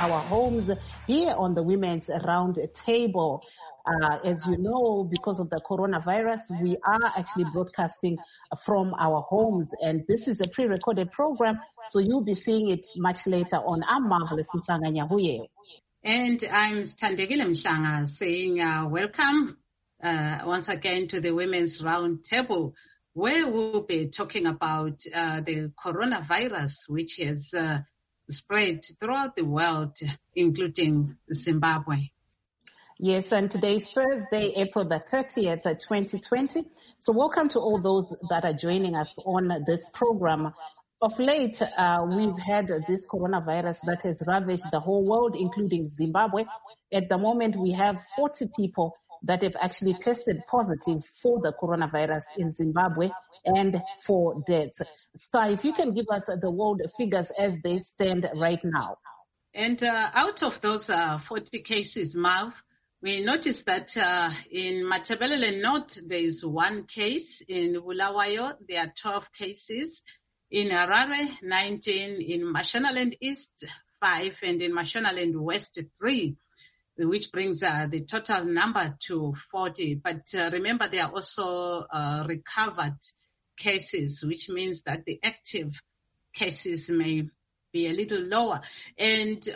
our homes here on the Women's Round Table. As you know, because of the coronavirus, we are actually broadcasting from our homes, and this is a pre-recorded program, so you'll be seeing it much later on. I'm Marvelous Mhlanga Nyahuye. And I'm Thandekile Mhlanga saying welcome once again to the Women's Round Table, where we'll be talking about the coronavirus, which has spread throughout the world, including Zimbabwe. Yes, and today is Thursday, April the 30th, 2020. So welcome to all those that are joining us on this program. Of late, we've had this coronavirus that has ravaged the whole world, including Zimbabwe. At the moment, we have 40 people that have actually tested positive for the coronavirus in Zimbabwe and 4 deaths. Star, if you can give us the world figures as they stand right now. And out of those 40 cases, Marv, we noticed that in Matabeleland North, there is 1 case. In Bulawayo, there are 12 cases. In Harare, 19. In Mashonaland East, 5. And in Mashonaland West, 3, which brings the total number to 40. But remember, there are also recovered cases, which means that the active cases may be a little lower. And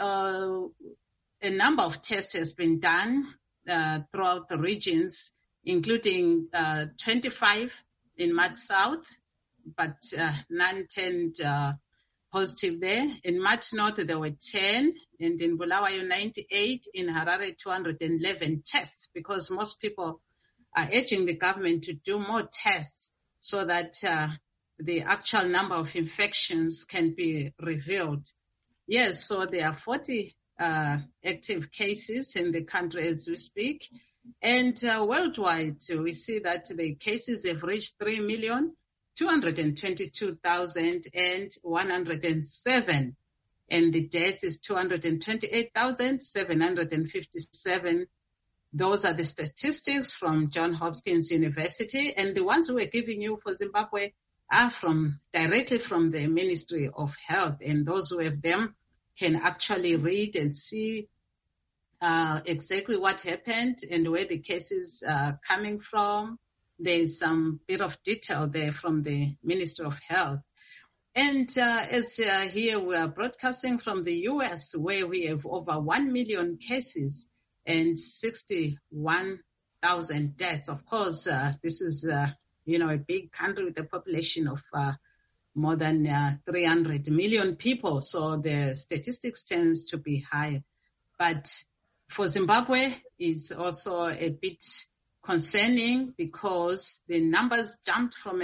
a number of tests has been done throughout the regions, including 25 in Mad South, but none turned positive there. In Mad North, there were 10, and in Bulawayo, 98, in Harare, 211 tests, because most people are urging the government to do more tests so that the actual number of infections can be revealed. Yes, so there are 40 active cases in the country as we speak. And worldwide, we see that the cases have reached 3,222,107. And the deaths is 228,757. Those are the statistics from Johns Hopkins University. And the ones we're giving you for Zimbabwe are directly from the Ministry of Health. And those who have them can actually read and see exactly what happened and where the cases are coming from. There's some bit of detail there from the Ministry of Health. And as here we are broadcasting from the U.S., where we have over 1 million cases and 61,000 deaths. Of course, this is, a big country with a population of more than 300 million people. So the statistics tends to be high. But for Zimbabwe, it's also a bit concerning because the numbers jumped from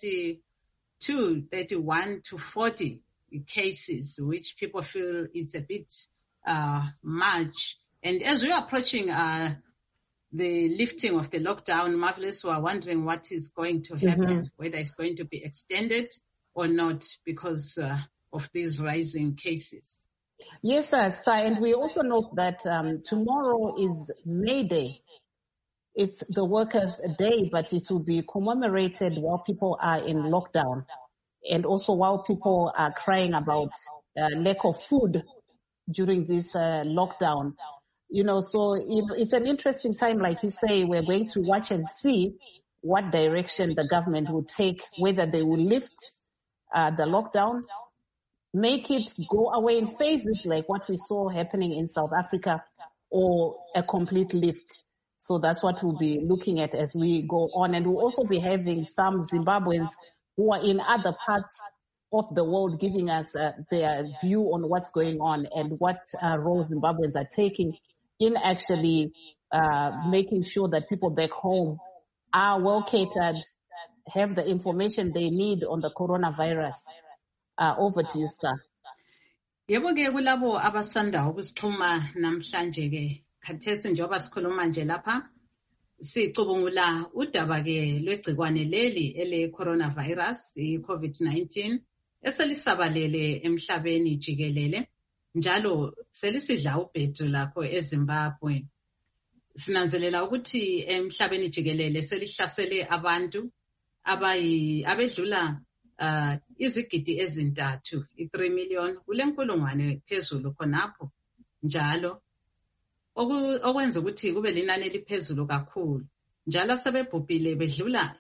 31 to 40 cases, which people feel is a bit much. And as we are approaching the lifting of the lockdown, Marvelous, we are wondering what is going to happen, whether it's going to be extended or not because of these rising cases. Yes, sir. And we also note that tomorrow is May Day. It's the Workers' Day, but it will be commemorated while people are in lockdown and also while people are crying about lack of food during this lockdown. So it's an interesting time, like you say. We're going to watch and see what direction the government will take, whether they will lift the lockdown, make it go away in phases like what we saw happening in South Africa, or a complete lift. So that's what we'll be looking at as we go on. And we'll also be having some Zimbabweans who are in other parts of the world giving us their view on what's going on and what role Zimbabweans are taking in actually making sure that people back home are well catered, have the information they need on the coronavirus. Over to you, sir. Yebo ke kulabo abasanda ukusixhuma namhlanje ke khathesi njengoba sikhuluma nje lapha sicubungula udaba ke lwegcikwane leli ele coronavirus i-COVID-19 eselisabalele emhlabeni jikelele njalo selisidla ubhedu lakho eZimbabwe. Sinanzelela ukuthi emhlabeni jikelele selihlasele abantu abedlula izigidi ezintathu, 3 million, kulenkulungwane phezulu khonapho. njalo okwenza ukuthi kube linani eliphezulu kakhulu. Njalo sebebhubhile bedlula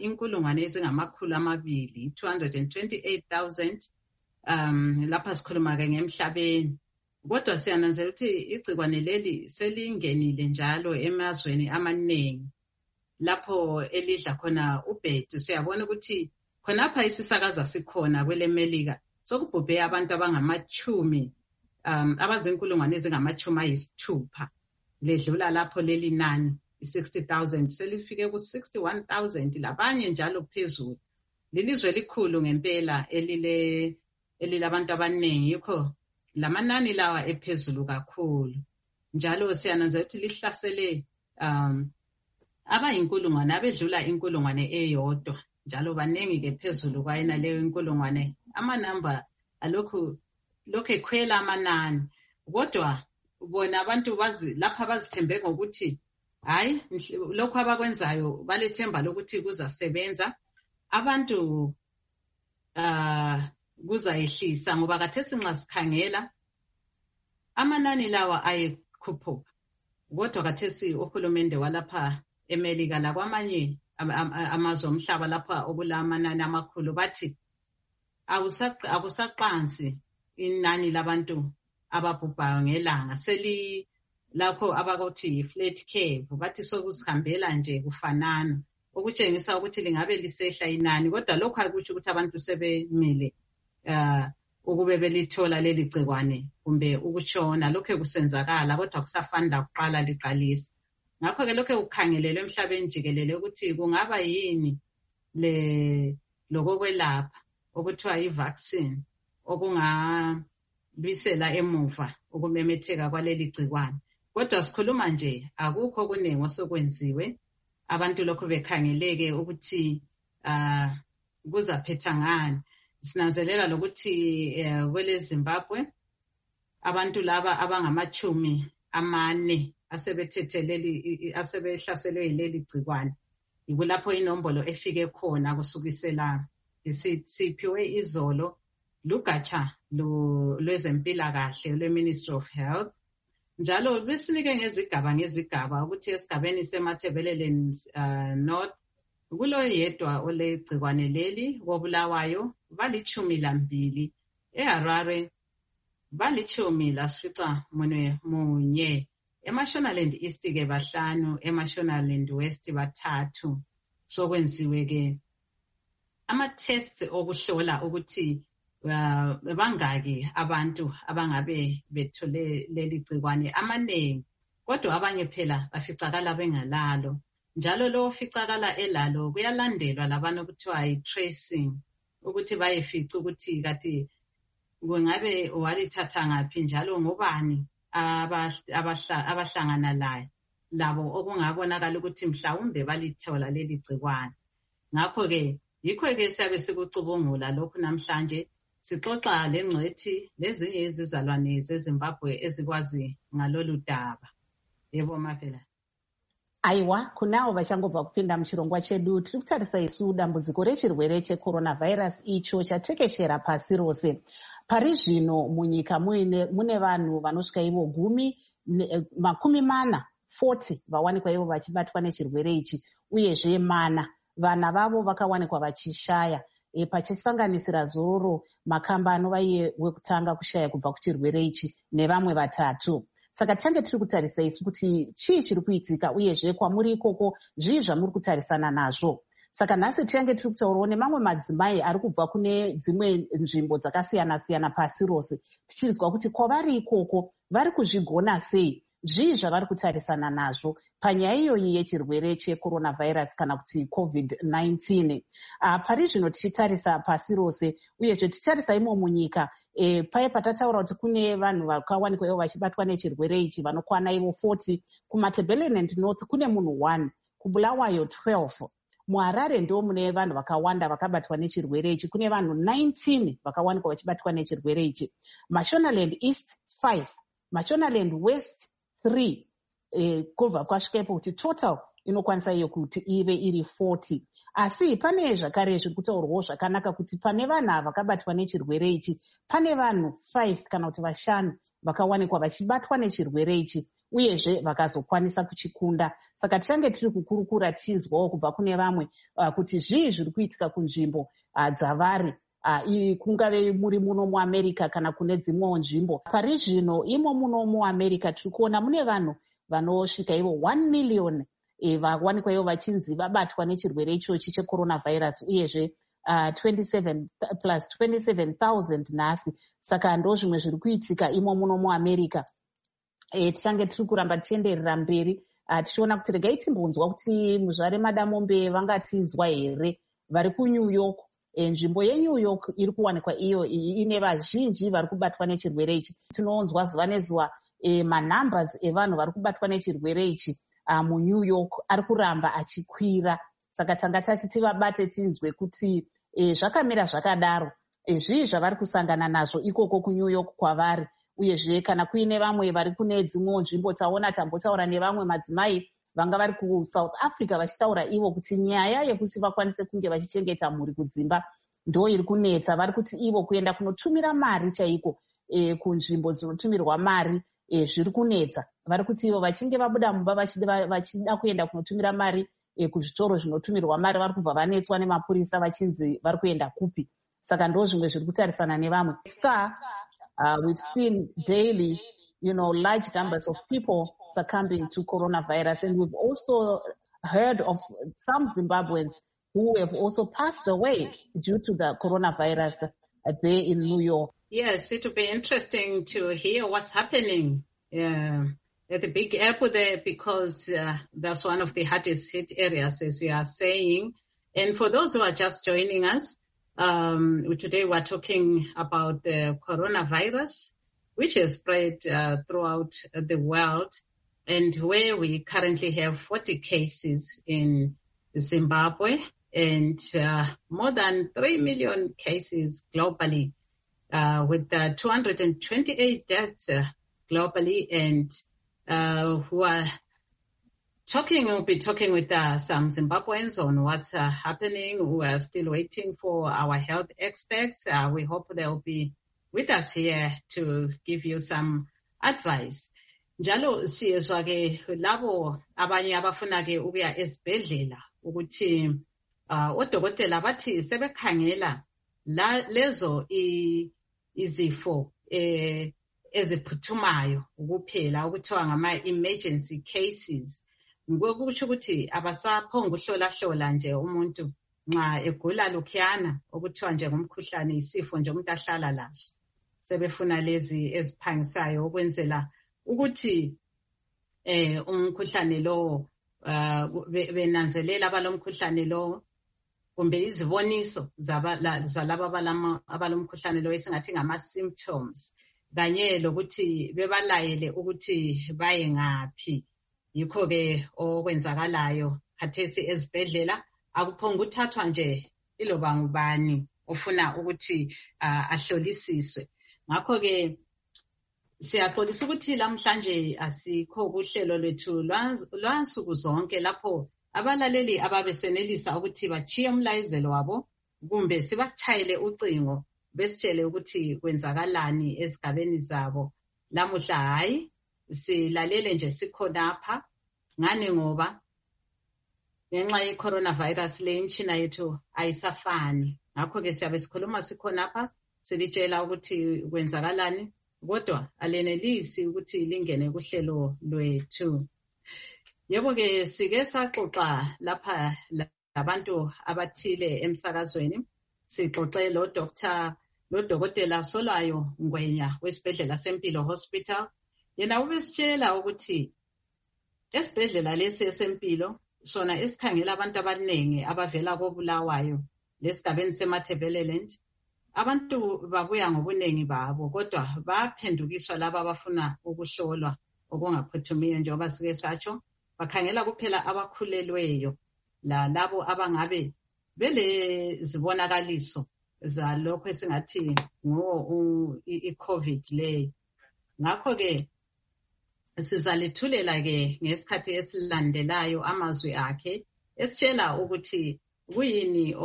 228,000 lapha sikhuluma ke ngemhlabeni. Kodwa siyananzela ukuthi igcikwane leli selingenile njalo emazweni amaningi lapho elidla khona ubhedu. Siyabona ukuthi khonapha isisakaza sikhona kwele Melika sokubhubhe abantu abangamachumi abazinkulungwane ezingama-60 ledlula lapho leli nani 60,000 selifike ku-61,000 labanye njalo phezulu. Lilizwe elikhulu ngempela elilabantu abaningi, yikho lamanani lawa ephezulu kakhulu. Njalo siyananzela ukuthi lihlasele abayinkulungwane abedlula inkulungwane eyodwa, njalo baningi ke phezulu kwayena leyo inkulungwane. Amanamba alokhu ekhwela amanani, kodwa bona abantu lapha bazithembe ngokuthi hayi lokho abakwenzayo balethemba lokuthi kuzasebenza. Abantu kuzayehlisa ngoba kathesi nxa sikhangela amanani lawa ayekhuphuka, kodwa kathesi uhulumende walapha eMelika lakwamanye amazwe omhlaba lapha okulamanani amakhulu bathi akusaqansi inani labantu ababhubhayo ngelanga, lapho abakuthi yi-flat curve, bathi sokuzihambela nje kufanana, okutshengisa ukuthi lingabe lisehla inani, kodwa lokhu akutsho ukuthi abantu sebemile ukube belithola leli gcikwane kumbe ukutshona. Lokhu kusenzakala, kodwa kusafani lakuqala liqalisa. Ngakho-ke lokhu kukhangelelwe emhlabeni jikelele ukuthi kungaba yini lokokwelapha okuthiwa yi-vaccine okungabisela emuva ukumemetheka kwaleli gcikwane. Kodwa sikhuluma nje akukho okuningi osokwenziwe, abantu lokhu bekhangeleke ukuthi kuzaphetha ngani. Sinanzelela lokuthi kwele Zimbabwe abantu laba abangama-40 asebehlaselwe yileli gcikwane. Yikulapho inombolo efike khona kusukisela siphiwe izolo lugatsha lwezempilakahle lwe-Ministry of Health. Njalo besinike ngezigaba ukuthi esigabeni seMatabeleland North kuloyedwa olegcikwane leli koBulawayo bali-12, eHarare bali-11, eMashonaland East ke 5, eMashonaland West 3. Sokwenziwe ke ama-tests okuhlola ukuthi bangaki abantu abangabe bethole leli gcikwane amaningi, kodwa abanye phela baficakala bengalalo. Njalo lo ficakala elalo kuyalandelwa labantu okuthiwa yi-tracing, ukuthi bayefica ukuthi kati kungabe walithatha ngaphi njalo ngobani abahlangana laye labo okungabonakala ukuthi mhlawumbe balithola leli gcikwane. Ngakho-ke yikho-ke siyabe sikucubungula lokhu namhlanje sixoxa lengcwethi lezinye izizalwane zeZimbabwe ezikwazi ngalolu daba. Yebo Mavela. Aiwa, kunawo vachangobva kupinda muchirongwa chedu, tiri kutarisa isu dambudziko rechirwere checoronavirus icho chatekeshera pasi rose. Pari zvino munyika mune vanhu vanosvika ivo 40 vawanikwa ivo vachibatwa nechirwere ichi, uyezve vana vavo vakawanikwa vachishaya. Pachisanganisira zororo makamba anova iye wekutanga kushaya kubva kuchirwere ichi nevamwe 3. Saka tange tiri kutarisa isu kuti chii chiri kuitika, uyezve kwamuri ikoko zvii zvamuri kutarisana nazvo. Saka nhasi tiyange tiri kutaurawo nemamwe madzimai ari kubva kune dzimwe nzvimbo dzakasiyana-siyana pasi rose, tichinzwa kuti kwavari ikoko vari kuzvigona sei, zvii zvavari kutarisana nazvo panyaya iyoyi yechirwere checoronavirus kana kuti COVID-19. Pari zvino tichitarisa pasi rose, uyezve tichitarisa imo munyika, pai patataura kuti kune vanhu vakawanikwa ivo vachibatwa nechirwere ichi vanokwana ivo 40. kuMatabeleland North kune munhu 1, kuBulawayo 12. muHarare ndo mune vanhu vakawanda vakabatwa nechirwere ichi, kune vanhu 19 vakawanikwa vachibatwa nechirwere ichi. Mashonaland East 5, Mashonaland West 3, kubva kwasvikepo kuti total inokwanisa iyo kuti ive iri 40. Asi pane zvakare zviri kutaurwawo zvakanaka kuti pane vanhu vakabatwa nechirwere ichi pane vanhu 5 kana kuti 5 vakawanikwa vachibatwa nechirwere ichi uyezve vakazokwanisa kuchikunda. Saka tichange tiri kukurukura tichinzwawo kubva kune vamwe kuti zvii zviri kuitika kunzvimbo dzavari, kungave muri muno muAmerica kana kune dzimwewo nzvimbo. Pari zvino imo muno muAmerica tiri kuona mune vanhu vanosvika ivo 1 million vawanikwa ivo vachinzi vabatwa nechirwere ichochi checoronavirus, uyezve 27,000 nhasi. Saka ndo zvimwe zviri kuitika imo muno muAmerica. Tichange tiri kuramba tichienderera mberi tichiona kuti regai timbonzwa kuti muzvare madamombe vangatinzwa here vari kuNew York. Nzvimbo yeNew York iri kuwanikwa iyo ine vazhinji vari kubatwa nechirwere ichi. Tinoonzwa zuva nezuva manumbers evanhu vari kubatwa nechirwere ichi muNew York ari kuramba achikwira. Saka tanga tati tivabate tinzwe kuti zvakamira zvakadaro zvii zvavari kusangana nazvo ikoko kuNew York kwavari, uyezve kana kuine vamwe vari kune dzimwewo nzvimbo. Taona tambotaura nevamwe madzimai vanga vari kuSouth Africa vachitaura ivo kuti nyaya yekuti vakwanise kunge vachichengeta mhuri kudzimba ndo iri kunetsa. Vari kuti ivo kuenda kunotumira mari chaiko kunzvimbo dzinotumirwa mari zviri kunetsa. Vari kuti ivo vachinge vabuda mumba vachida kuenda kunotumira mari kuzvitoro zvinotumirwa mari vari kubva vanetswa nemapurisa vachinzi vari kuenda kupi. Saka ndo zvimwe zviri kutarisana nevamwe. We've seen daily, large numbers of people succumbing to coronavirus. And we've also heard of some Zimbabweans who have also passed away due to the coronavirus there in New York. Yes, it will be interesting to hear what's happening at the Big Apple there, because that's one of the hardest hit areas, as you are saying. And for those who are just joining us, today we're talking about the coronavirus, which has spread throughout the world, and where we currently have 40 cases in Zimbabwe and more than 3 million cases globally, with 228 deaths globally. And we'll be talking with some Zimbabweans on what's happening. We are still waiting for our health experts. We hope they'll be with us here to give you some advice. Njalo siyezwa ke labo abanye abafuna ke ukuya esibhedlela ukuthi odokotela bathi sebekhangela lezo izifo eziphuthumayo ukuphela okuthiwa ngama-emergency cases. Ngokutsho ukuthi abasaphonga ukuhlola nje umuntu nxa egula lokhuyana okuthiwa nje ngumkhuhlane isifo nje umuntu ahlala laso. Sebefuna lezi eziphangisayo ukwenzela ukuthi umkhuhlane lo benanzelela abalomkhuhlane lo kumbe iziboniso zalaba abalomkhuhlane lo esingathi ngama-symptoms, kanye lokuthi bebalayele ukuthi baye ngaphi. Yikho-ke okwenzakalayo khathesi ezibhedlela akuphonga uthathwa nje iloba ngubani ofuna ukuthi ahlolisiswe. Ngakho-ke siyaxolisa ukuthi lamhlanje asikho kuhlelo lwethu lwansuku zonke lapho abalaleli ababesenelisa ukuthi bachiye umlayezelo wabo kumbe sibatshayele ucingo besitshele ukuthi kwenzakalani ezigabeni zabo. Lamuhla hayi silalele nje sikhonapha ngane ngoba ngenxa ye-coronavirus le imtshina yethu ayisafani. Ngakho-ke siyabe sikhuluma sikhonapha silitshela ukuthi kwenzakalani, kodwa alenelisi ukuthi lingene kuhlelo lwethu. Yebo-ke sike saxoxa lapha labantu abathile emsakazweni. Sixoxe lodokotela Solwayo Ngwenya wesibhedlela sempilo hospital. Yena ubesitshela ukuthi esibhedlela lesi esempilo sona esikhangela abantu abaningi abavela koBulawayo lesigabeni seMatabeleland, abantu babuya ngobunengi babo, kodwa baphendukiswa laba abafuna ukuhlolwa okungaphuthumiyo njengoba sike satsho. Bakhangela kuphela abakhulelweyo labo abangabe belezibonakaliso zalokho esingathi i-COVID leyo. Ngakho-ke sizalithulela-ke ngesikhathi esilandelayo amazwi akhe esitshela ukuthi kuyini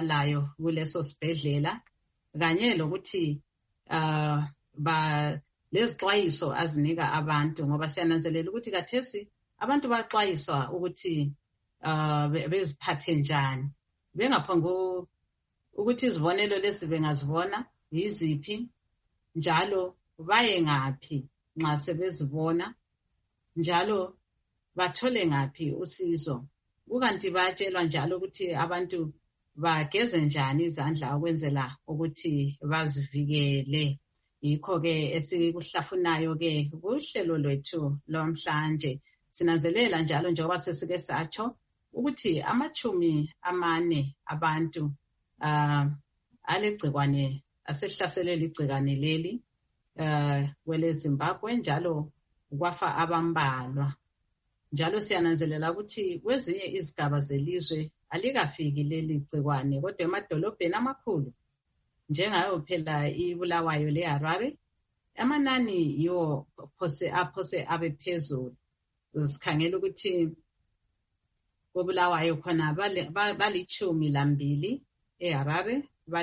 okwenzakalayo kuleso sibhedlela, kanye lokuthi lezixwayiso azinika abantu, ngoba siyananzelela ukuthi kathesi abantu baxwayiswa ukuthi beziphathe njani, bengaphanga ukuthi izibonelo lezi bengazibona yiziphi, njalo baye ngaphi nxa sebezibona, njalo bathole ngaphi usizo. Kukanti bayatshelwa njalo ukuthi abantu bageze njani izandla ukwenzela ukuthi bazivikele. Yikho-ke esikuhlafunayo-ke kuhlelo lwethu lomhlanje. Sinanzelela njalo njengoba sesike satsho ukuthi 40 abantu alegcikwane asehlaselwe ligcikwane leli kwele Zimbabwe, njalo kwafa abambalwa. Njalo siyananzelela ukuthi kwezinye izigaba zelizwe alikafiki leli gcikwane, kodwa emadolobheni amakhulu njengayo phela iBulawayo leHarare, amanani yiwo aphose abe phezulu. Sikhangela ukuthi koBulawayo khona bali12, eHarare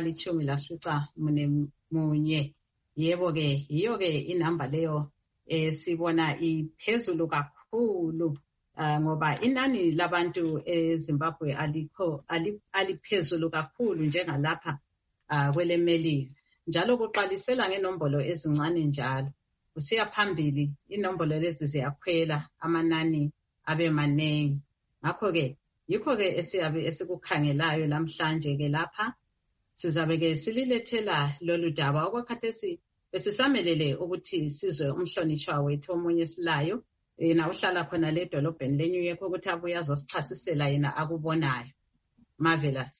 bali11. Yebo-ke, yiyo-ke inamba leyo sibona iphezulu kakhulu, ngoba inani labantu eZimbabwe aliphezulu kakhulu njengalapha kwele Melika. Njalo kuqalisela ngenombolo ezincane njalo kusiya phambili, inombolo lezi ziyakhwela, amanani abe manengi. Ngakho-ke yikho-ke esiyabe esikukhangelayo namhlanje-ke lapha. Sizabe-ke sililethela lolu daba okwakhathesi besisamelele ukuthi sizwe umhlonishwa wethu omunye silayo, yena uhlala khona le edolobheni leNew York, ukuthi abuye azosichasisela yena akubonayo. Marvelous.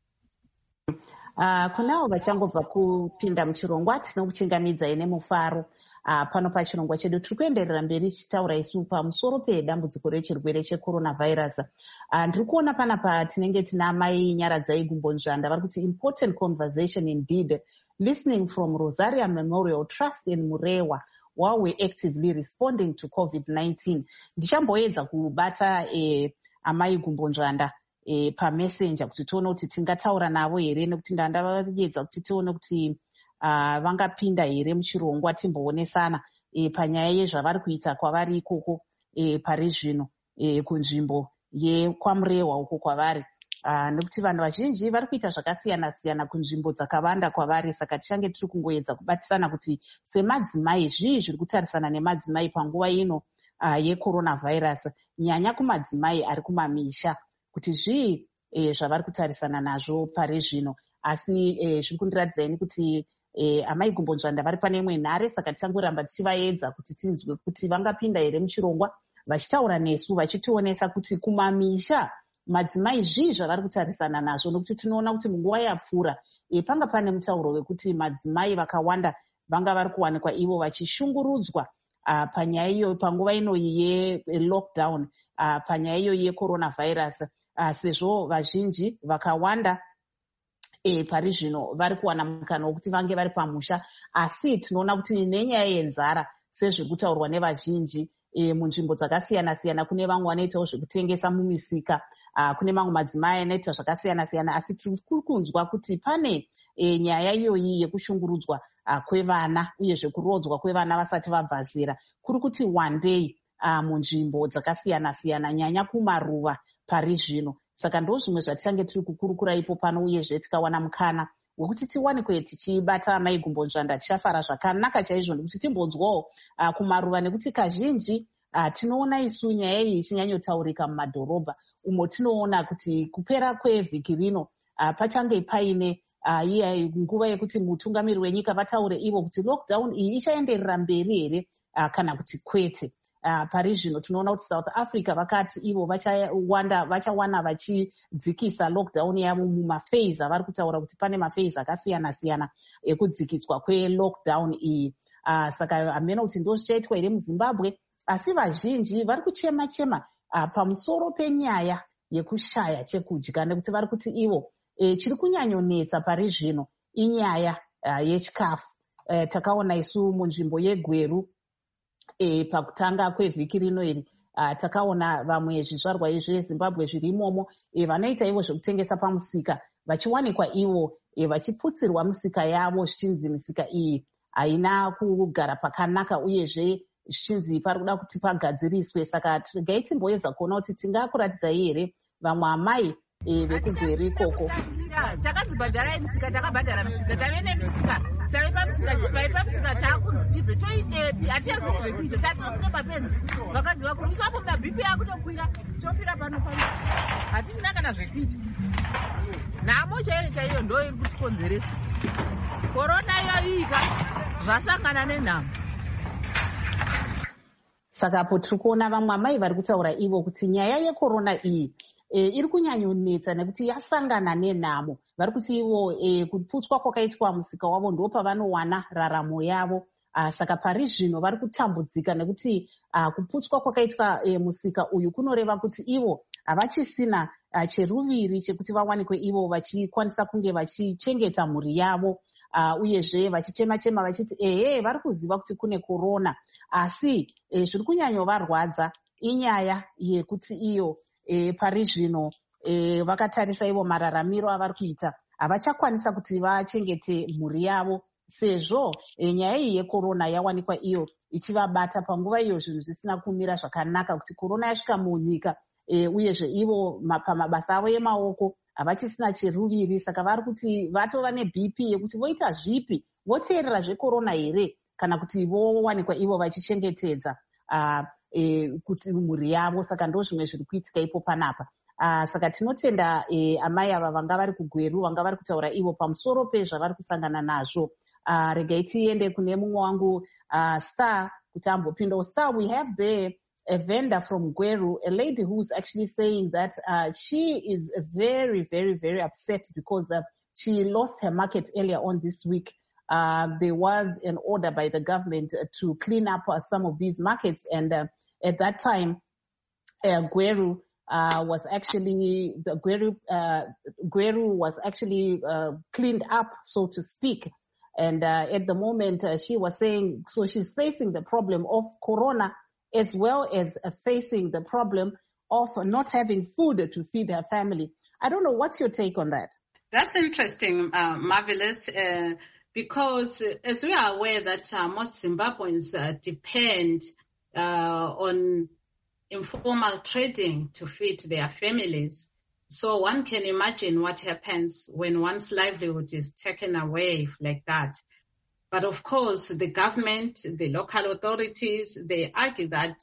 Kunawo vachangobva kupinda muchirongwa tinokuchingamidza ine mufaro. Pano pachirongwa chedu tiri kuenderera mberi tichitaura isu pamusoro pedambudziko rechirwere checoronavirus. Ndiri kuona panapa tinenge tina mai Nyaradzai Gumbonzvanda vari kuti important conversation indeed, listening from Rosaria Memorial Trust in Murewa while we actively responding to COVID-19. Ndichamboedza kubata amai Gumbonzvanda pamessenger kuti tione kuti tingataura navo here, nekuti ndandavaedza kuti tione kuti vangapinda here muchirongwa timboonesana panyaya yezvavari kuita kwavari ikoko pari zvino kunzvimbo yekwaMurewa uko kwavari, nekuti vanhu vazhinji vari kuita zvakasiyana siyana kunzvimbo dzakawanda kwavari. Saka tichange tiri kungoedza kubatisana kuti semadzimai zvii zviri kutarisana nemadzimai panguva ino yecoronavirus, nyanya kumadzimai ari kumamisha, kuti zvii zvavari kutarisana nazvo pari zvino. Asi zviri kundiradzai kuti amai Gumbonzvanda vari pane imwe nhare, saka tichangoramba tichivaedza kuti tinzwe kuti vangapinda here muchirongwa vachitaura nesu vachitionesa kuti kumamisha madzimai zvii zvavari kutarisana nazvo, nokuti tinoona kuti munguva yapfuura panga pane mutauro wekuti madzimai vakawanda vanga vari kuwanikwa ivo vachishungurudzwa panyaya iyo panguva inoyi yelockdown, panyaya iyo yecoronavirus, sezvo vazhinji vakawanda pari zvino vari kuwana mukana wekuti vange vari pamusha. Asi tinoona kuti nenyaya yenzara sezviri kutaurwa nevazhinji munzvimbo dzakasiyana siyana, kune vamwe vanoitawo zvekutengesa mumisika, kune mamwe madzimai anoita zvakasiyana siyana. Asi tiri kunzwa kuti pane nyaya iyoyi yekushungurudzwa kwevana uyezve kurodzwa kwevana vasati vabva zera kuri kuti wandei munzvimbo dzakasiyana siyana, nyanya kumaruva pari zvino. Saka ndo zvimwe zvatichange tiri kukurukura ipo pano, uyezve tikawana mukana wekuti tiwanikwe tichibata amai Gumbonzvanda tichafara zvakanaka chaizvo, nekuti timbonzwawo kumaruva, nekuti kazhinji tinoona isu nyaya iyi ichinyanyotaurika mumadhorobha umo tinoona kuti kupera kwevhiki rino pachange paine nguva yekuti mutungamiri wenyika vataure ivo kuti lockdown iyi ichaenderera mberi here kana kuti kwete. Pari zvino tinoona kuti South Africa vakati ivo vachawana vachidzikisa lockdown yavo mumafeisi avari kutaura kuti pane mafeisi akasiyana siyana ekudzikiswa kwelockdown iyi. Saka hamena kuti ndo zvichaitwa here muZimbabwe, asi vazhinji vari kuchema pamusoro penyaya yekushaya chekudya, nekuti vari kuti ivo chiri kunyanyonetsa pari zvino inyaya yechikafu. Takaona isu munzvimbo yeGweru pakutanga kwevhiki rino iri, takaona vamwe zvizvarwa zveZimbabwe zviri imomo vanoita ivo zvekutengesa pamusika vachiwanikwa ivo vachiputsirwa misika yavo zvichinzi misika iyi haina kugara pakanaka uyezve zvichinzi pari kuda kuti pagadziriswe. Saka regai timboedza kuona kuti tingakuratidzai here vamwe amai vekugweru ikoko. Takadzibhadhara misika, takabhadhara misika, tave nemisika, tave pamusika, paipa musika taakunzi tibve toinepi, hatiyazi zvekuita, tatinokunge mapenzi. Vakadzi vakuru isapo muna BP yako tokwira, topira pano pano. Hatichina kana zvekuita. Nhamo chaiyo chaiyo ndo iri kutikonzeresa. Korona yoika zvasangana nenhamo. Saka po tiri kuona vamwe amai vari kutaura ivo kuti nyaya yekorona iyi iri kunyanyonetsa nekuti yasangana nenhamo. Vari kuti ivo kuputswa kwakaitwa musika wavo ndo pavanowana raramo yavo. Saka pari zvino vari kutambudzika nekuti kuputswa kwakaitwa musika uyu kunoreva kuti ivo havachisina cheruviri chekuti vawanikwe ivo vachikwanisa kunge vachichengeta mhuri yavo. Uyezve vachichema-chema vachiti vari kuziva kuti kune korona, asi zviri kunyanyovarwadza inyaya yekuti iyo pari zvino vakatarisa ivo mararamiro avari kuita havachakwanisa kuti vachengete mhuri yavo, sezvo nyaya iyi yekorona yawanikwa iyo ichivabata panguva iyo zvinhu zvisina kumira zvakanaka, kuti korona yasvika munyika uyezve ivo pamabasa avo emaoko havachisina cheruviri. Saka vari kuti vatova neBP yekuti voita zvipi, voteerera zvekorona here kana kuti vowanikwa ivo vachichengetedza kuti mhuri yavo. Saka ndo zvimwe zviri kuitika ipo panapa. Saka tinotenda amai ava vanga vari kugweru, vanga vari kutaura ivo pamusoro pezvavari kusangana nazvo. Regai tiende kune mumwe wangu Star kuti ambopinda. Star, we have there a vendor from Gweru, a lady who's actually saying that she is very, very, very upset because she lost her market earlier on this week. There was an order by the government to clean up some of these markets, and at that time, Gweru was actually cleaned up, so to speak. And at the moment, she was saying, so she's facing the problem of corona as well as facing the problem of not having food to feed her family. I don't know, what's your take on that? That's interesting, Marvelous, because as we are aware that most Zimbabweans depend on informal trading to feed their families. So one can imagine what happens when one's livelihood is taken away like that. But of course, the government, the local authorities, they argue that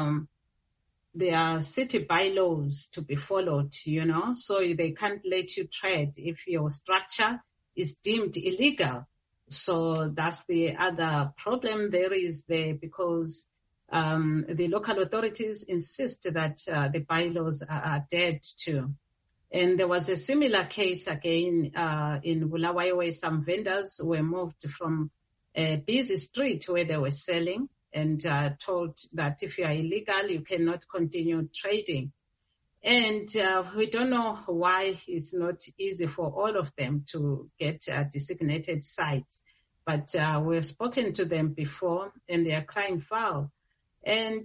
there are city bylaws to be followed, so they can't let you trade if your structure is deemed illegal. So that's the other problem there is there, because the local authorities insist that the bylaws are adhered to. And there was a similar case again in Bulawayo, where some vendors were moved from a busy street where they were selling and told that if you are illegal, you cannot continue trading. And we don't know why it's not easy for all of them to get designated sites. But we've spoken to them before, and they are crying foul. And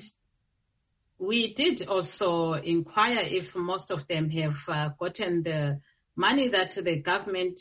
we did also inquire if most of them have gotten the money that the government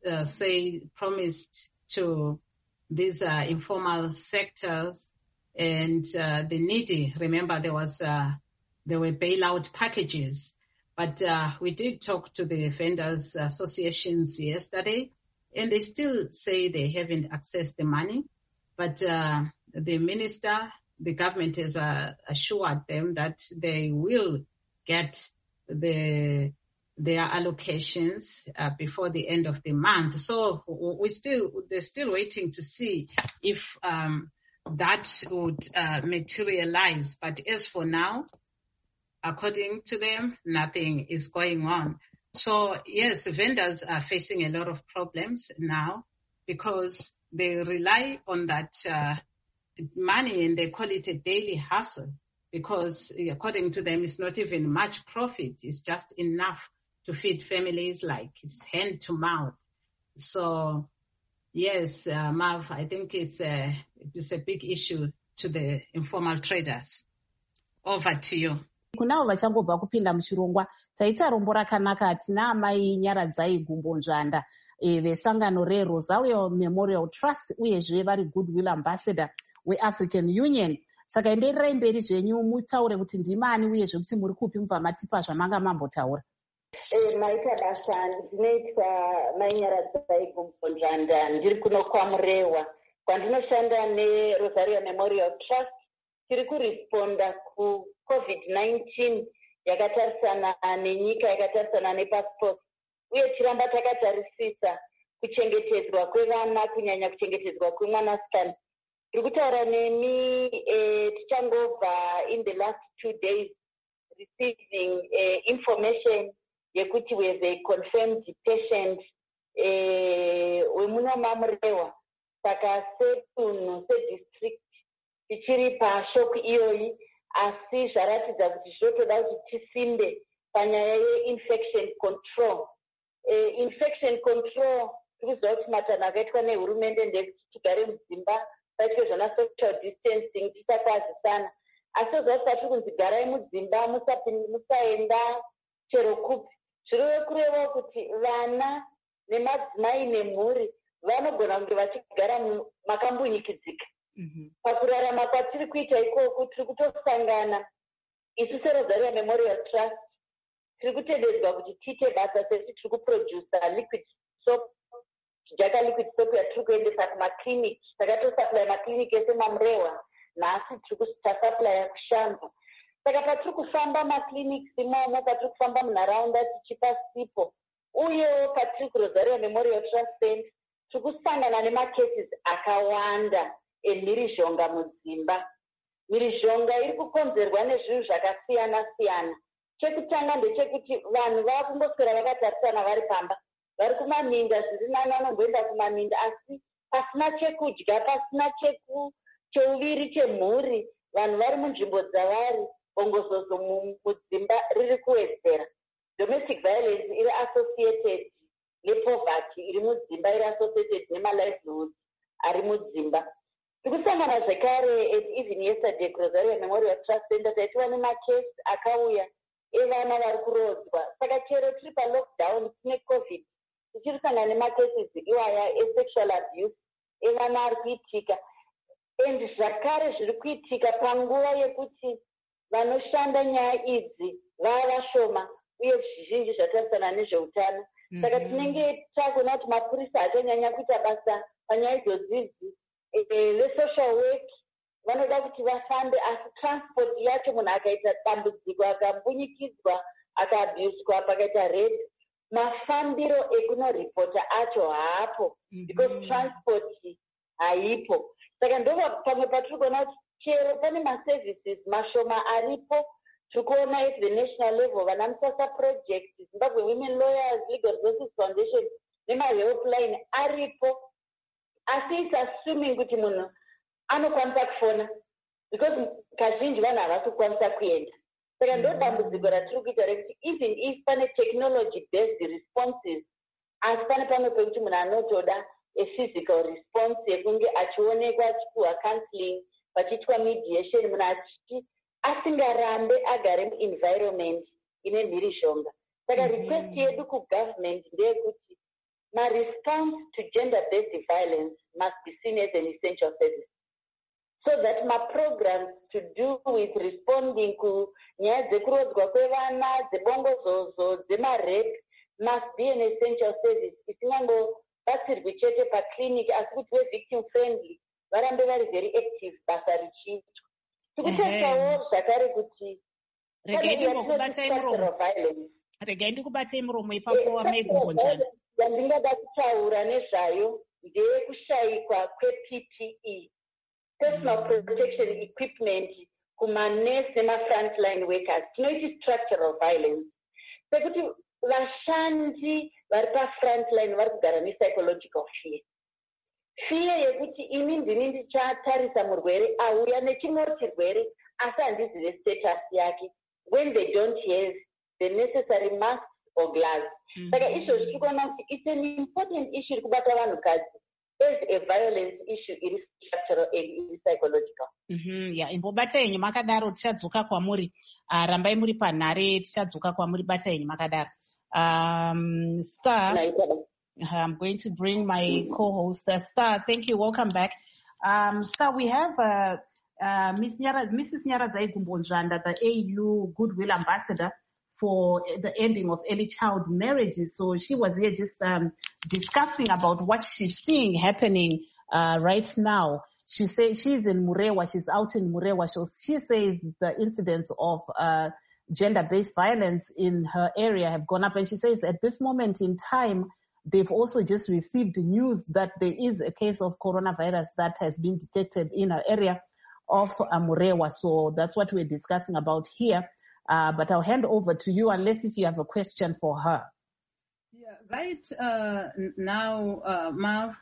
promised to these informal sectors and the needy. Remember, there were bailout packages. But we did talk to the vendors associations yesterday, and they still say they haven't accessed the money. But the minister, the government has assured them that they will get their allocations before the end of the month. So they're still waiting to see if that would materialize. But as for now, according to them, nothing is going on. So yes, vendors are facing a lot of problems now because they rely on that money, and they call it a daily hustle, because according to them, it's not even much profit. It's just enough to feed families, like it's hand to mouth. So yes, Marv, I think it's a big issue to the informal traders. Over to you. Kunavo vachangobva kupinda muchirongwa taita rombo rakanaka tina amai Nyaradzai Gumbo Nzvanda vesangano reRosario Memorial Trust uyezve vari Goodwill Ambassador weAfrican Union. Saka endererai mberi zvenyu mutaure kuti ndimani uyezve kuti muri kupi mubva matipa zvamanga mambotaura. Maita basa ndinoitwa mainyaradzi Gumbonjanda, ndiri kuno kwaMurewa kwandinoshanda neRosario Memorial Trust. Tiri kuresponda kuCovid-19 yakatarisana nenyika, yakatarisana nepasipoti, uye tiramba takatarisisa kuchengetedzwa kwevana, kunyanya kuchengetedzwa kwemwanasikana. Tiri kutaura nemi tichangobva in the last 2 days receiving information yekuti we have a confirmed patient wemuno maMurewa. Saka setunhu sedistrict tichiri pashoko iyoyi, asi zvaratidza kuti zvotoda kuti tisinde panyaya yeinfection control. Infection control tikuziva kuti matanho akaitwa nehurumende ndekuti tigare mudzimba, paitwe zvona social distancing, tisakwazisana. Asi toziva kuti patiri kunzi garai mudzimba, musaenda chero kupi. Zvirove kureva kuti vana nemadzimai nemhuri vanogona kunge vachigara makambunyikidzika. Pakurarama kwatiri kuita ikoko tiri kutosangana isu seRosario Memorial Trust tiri kutendedzwa kuti tiite basa sekuti tiri kuprodusa liquid soap, Jaka liquid soap yatiri kuendesa kumakiriniki. Saka tosupply makiriniki ese maMurewa, nhasi tiri kusupply kushanza. Saka patiri kufamba makiriniki imomo, patiri kufamba munharaunda tichipa sipo, uyewo patiri kuRosario Memorial Trust Center tiri kusangana nemacases akawanda emhirizhonga mudzimba. Mhirizhonga iri kukonzerwa nezvinhu zvakasiyana-siyana. Chekutanga ndechekuti vanhu vava kungoswera vakatarisana vari pamba, vari kumaminda, zviri nani vanomboenda kumaminda, asi pasina chekudya, pasina cheuviri chemhuri, vanhu vari munzvimbo dzavari, bongozozo mudzimba riri kuwedzera. Domestic violence iri associated nepoverty iri mudzimba, iri associated nemalivelihood ari mudzimba. Tikusangana zvekare even yesterday kuRosario Memorial Trust Center taitova nemakesi akauya evana vari kurodzwa. Saka chero tiri palockdown tine COVID, tichiri kusangana nemakesi iwaya esexual abuse evana ari kuitika. And zvakare zviri kuitika panguva yekuti vanoshanda nyaya idzi vava vashoma uye zvizhinji zvatarisana nezveutano. Saka tinenge takuona kuti mapurisa achanyanya kuita basa panyaya idzodzi. Ve-social work vanoda kuti vafambe, asi transport yacho munhu akaita dambudziko, akambunyikidzwa, akaabuswa, pakaita rape, mafambiro ekunoripota acho haapo, because transport haipo. Saka ndova pamwe patiri kuona kuti chero pane maservices mashoma aripo. Tiri kuona at the national level vana Musasa project, Zimbabwe Women Lawyers Legal Resources Foundation nemahelpline aripo. Asi it's assuming kuti munhu anokwanisa kufona, because kazhinji vanhu havasi kukwanisa kuenda. Saka ndo dambudziko ratiri kuita rekuti even if pane technology based responses, asi pane pamwe pekuti munhu anotoda a physical response yekunge achionekwa, achipiwa counseling, pachiitwa mediation, munhu asingarambe agare muenvironment ine mhirizhonga. Saka request yedu kugovernment ndeyekuti response to gender-based violence must be seen as an essential service, so that programs to do with responding to nyaya dzekurodzwa kwevana, dzebongozozo, dzemarape must be an essential service. Isingangobatsirwi chete paclinic, asi kuti ve-victim friendly varambe vari very active basa richiitwa. Tikutasawo zvakare kuti regai ndikubatsei muromo ipapo Gumbonjanda. Yandingada kutaura nezvayo ndeyekushayikwa kwe-PPE, personal protection equipment, kumanesi nema-frontline workers. Tinoiti structural violence. Sekuti vashandi vari pa-frontline vari kugara ne-psychological fear. Fear yekuti ini ndini ndichatarisa murwere auya nechimwe chirwere asi handizive status yake, when they don't have the necessary masks or gloves. Saka izvozvi tikuona kuti it's an important issue iri kubata vanhukadzi as a violence issue iri structural and iri psychological. Imbobata yenyu makadaro, tichadzoka kwamuri. Rambai muri panhare, tichadzoka kwamuri, bata yenyu makadaro. Star, I'm going to bring my co-host, Star. Thank you. Welcome back. Star, we have Mrs. Nyaradzayi Gumbonjanda, the AU Goodwill Ambassador for the ending of early child marriages. So she was here just discussing about what she's seeing happening right now. She says she's in Murewa. She's out in Murewa. She says the incidents of gender-based violence in her area have gone up. And she says at this moment in time, they've also just received news that there is a case of coronavirus that has been detected in her area of Murewa. So that's what we're discussing about here. But I'll hand over to you unless if you have a question for her. Yeah, right now, Marv,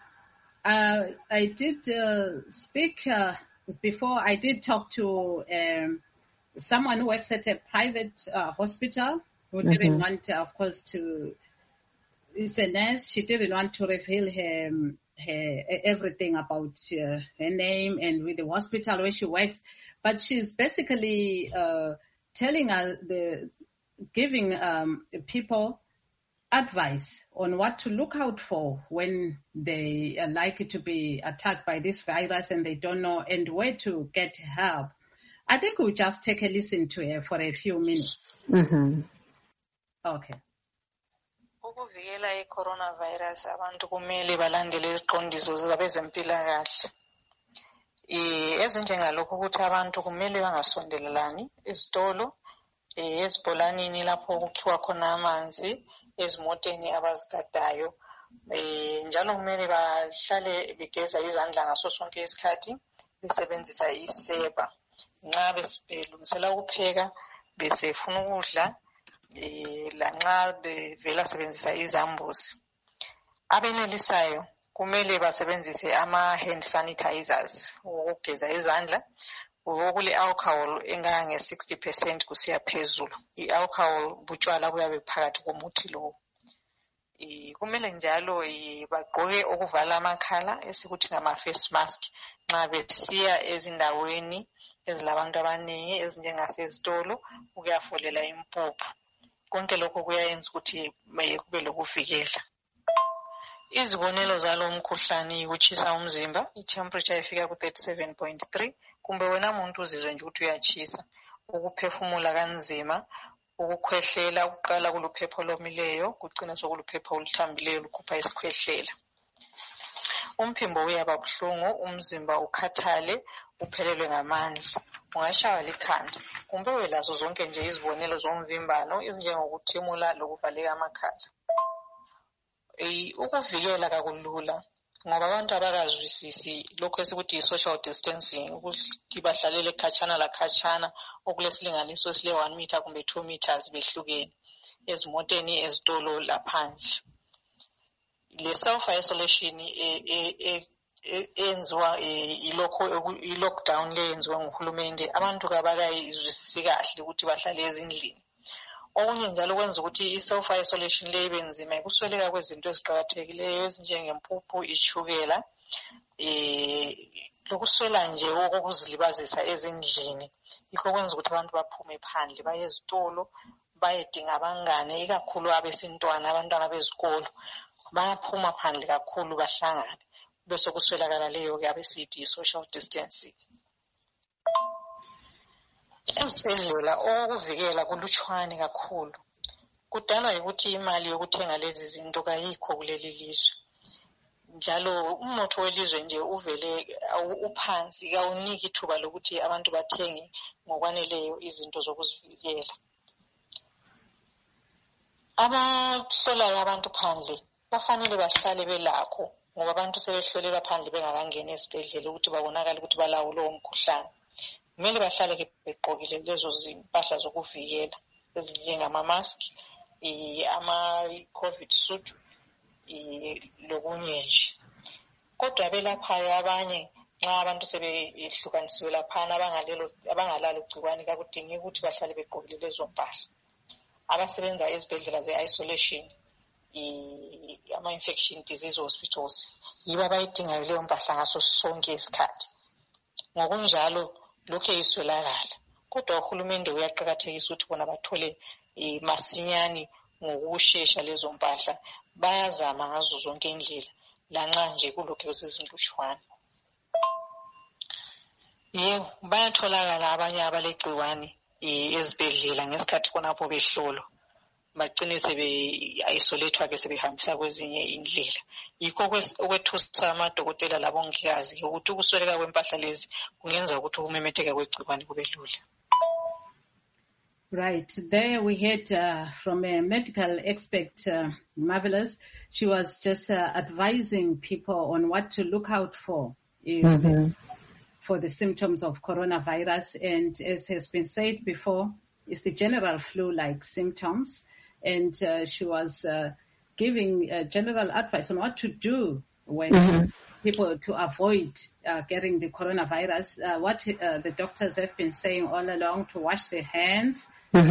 I did speak before. I did talk to someone who works at a private hospital who didn't want, of course, to. Is a nurse. She didn't want to reveal her everything about her name and with the hospital where she works, but she's basically telling us giving people advice on what to look out for when they are likely to be attacked by this virus and they don't know, and where to get help. I think we'll just take a listen to her for a few minutes. Okay. Ukuvikela i-coronavirus abantu kumele balandele iziqondiso zabezempilakahle. Ezinjengalokho ukuthi abantu kumele bangasondelelani ezitolo, ezibholaneni lapho kukhiwa khona amanzi, ezimoteni abazigadayo. Njalo kumele bahlale begeza izandla ngaso sonke isikhathi besebenzisa isepha. Nxa belungisela ukupheka besefuna ukudla lanxa bevela sebenzisa izambuzi. Abenelisayo kumele basebenzise ama-hand sanitizers ukugeza izandla okule alcohol engange 60% kusiya phezulu. I-alcohol butshwala kuyabe phakathi komuthi lowo. Kumele njalo bagqoke okuvala amakhala esikuthi ngama-face mask nxa besiya ezindaweni ezilabantu abaningi ezinjengasezitolo ukuyafolela impuphu. Konke lokho kuyayenza ukuthi kube lokuvikela. Izibonelo zalo mkhuhlane yikutshisa umzimba, i-temperature ifika ku-37.3, kumbe wena muntu uzizwe nje ukuthi uyatshisa, ukuphefumula kanzima, ukukhwehlela, ukuqala kuluphepho lomileyo, kucina sokuluphepho oluthambileyo lukhupha isikhwehlela. Umphimbo uyaba buhlungu, umzimba ukhathale, uphelelwe ngamandla, ungashaywa likhanda. Kumbe welazo zonke nje izibonelo zomvimbano ezinjengokuthimula lokuvaleka amakhala. Ukuvikela kakulula ngoba abantu abakazwisisi lokho esikuthi social distancing, ukuthi bahlalele khatshana la khatshana okulesilinganiso esile 1 meter kumbe 2 meters behlukene ezimoteni ezitolo laphandle. Le self isolation enziwa i-lockdown le yenziwa nguhulumende, abantu kabakayizwisisi kahle ukuthi bahlale ezindlini. Okunye njalo kwenza ukuthi i-self isolation le ibe nzima ikusweleka kwezinto eziqakathekileyo ezinjengempuphu, itshukela, lokuswela nje okokuzilibazisa ezindlini. Yikho kwenza ukuthi abantu baphume phandle baye ezitolo bayedinga abangane, ikakhulu abesintwana, abantwana bezikolo bayaphuma phandle kakhulu bahlangane, bese kuswelakala leyo ke abesithi i-social distancing. Ezibhedlela okuvikela kulutshwane kakhulu. Kudalwa yikuthi imali yokuthenga lezi zinto kayikho kuleli lizwe. Njalo umnotho welizwe nje uvele uphansi, kawuniki ithuba lokuthi abantu bathenge ngokwaneleyo izinto zokuzivikela. Abahlolayo abantu phandle bafanele bahlale belakho ngoba abantu sebehlolelwa phandle bengakangeni esibhedlela ukuthi babonakala ukuthi balawo lowo mkhuhlane. Kumele bahlale begqokile lezo zimpahla zokuvikela ezinjengama-mask, ama-COVID suit, lokunye nje. Kodwa belaphayo abanye nxa abantu sebehlukanisiwe laphana abangalalo igciwane kakudingi ukuthi bahlale begqokile lezo mpahla. Abasebenza ezibhedlela ze-isolation, ama-infection disease hospitals, yibo abayidingayo leyo mpahla ngaso sonke isikhathi. Ngokunjalo lokhu iswelakala. Kodwa uhulumende uyaqakathekisa ukuthi bona bathole masinyane ngokushesha lezo mpahla bayazama ngazo zonke indlela lanxa nje kulokhu kusezinhlutshwane. Yebo, bayatholakala abanye abalegciwane ezibhedlela ngesikhathi khonapho behlolwa bagcine sebe-isolethwa-ke sebehambisa kwezinye indlela. Yikho okwethusa amadokotela labongikazi ukuthi ukusweleka kwempahla lezi kungenza ukuthi ukumemetheka kwegciwane kube lula. Right. There we heard from a medical expert, Marvelous. She was just advising people on what to look out for for the symptoms of coronavirus. And as has been said before, it's the general flu-like symptoms. And she was giving general advice on what to do when people to avoid getting the coronavirus. What the doctors have been saying all along, to wash their hands,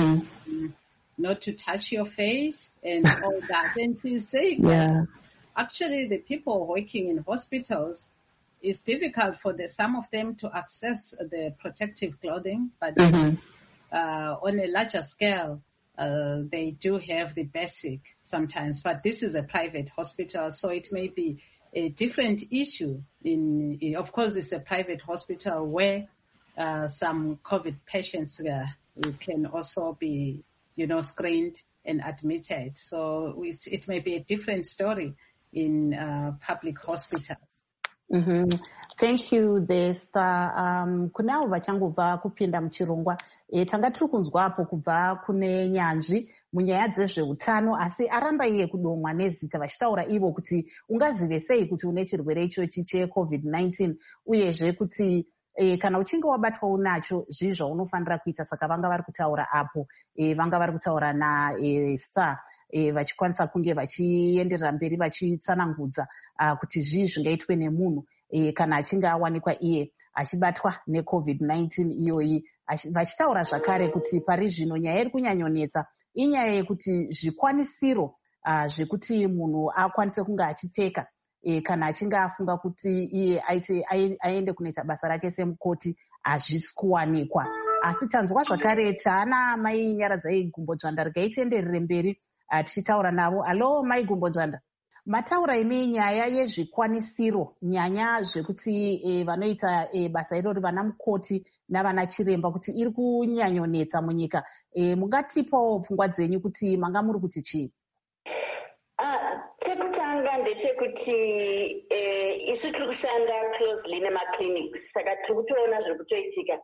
not to touch your face and all that. And she's saying that actually the people working in hospitals, it's difficult for some of them to access the protective clothing, but on a larger scale, they do have the basic sometimes. But this is a private hospital, so it may be a different issue. Of course, it's a private hospital where some COVID patients can also be, screened and admitted. So it may be a different story in public hospitals. Thank you, Desta. Kunao vachangobva kupinda muchirongwa. Tanga tiri kunzwapo kubva kune nyanzvi munyaya dzezveutano, asi aramba iye kudomwa nezita vachitaura ivo kuti ungazive sei kuti une chirwere ichochi cheCovid-19, uyezve kuti kana uchinge wabatwa unacho zvii zvaunofanira kuita. Saka vanga vari kutaura apo, vanga vari kutaura naStar vachikwanisa kunge vachienderera mberi vachitsanangudza kuti zvii zvingaitwe nemunhu kana achinge awanikwa iye achibatwa neCovid-19 iyoyi. Vachitaura zvakare kuti pari zvino nyaya iri kunyanyonetsa inyaya yekuti zvikwanisiro zvekuti munhu akwanise kunge achipfeka kana achinge afunga kuti iye aende kunoita basa rake semukoti hazvisi kuwanikwa. Asi tanzwa zvakare taana mai Nyaradzai Gumbodzvanda, regaitenderere mberi tichitaura navo. Alo mai Gumbodzvanda, mataura imi nyaya yezvikwanisiro, nyanya zvekuti vanoita basa irori vana mukoti navana chiremba kuti iri kunyanyonetsa munyika. Mungatipawo pfungwa dzenyu kuti manga muri kuti chii? Chekutanga ndechekuti isu tiri kushanda closely nemaclinics, saka tiri kutoona zviri kutoitika.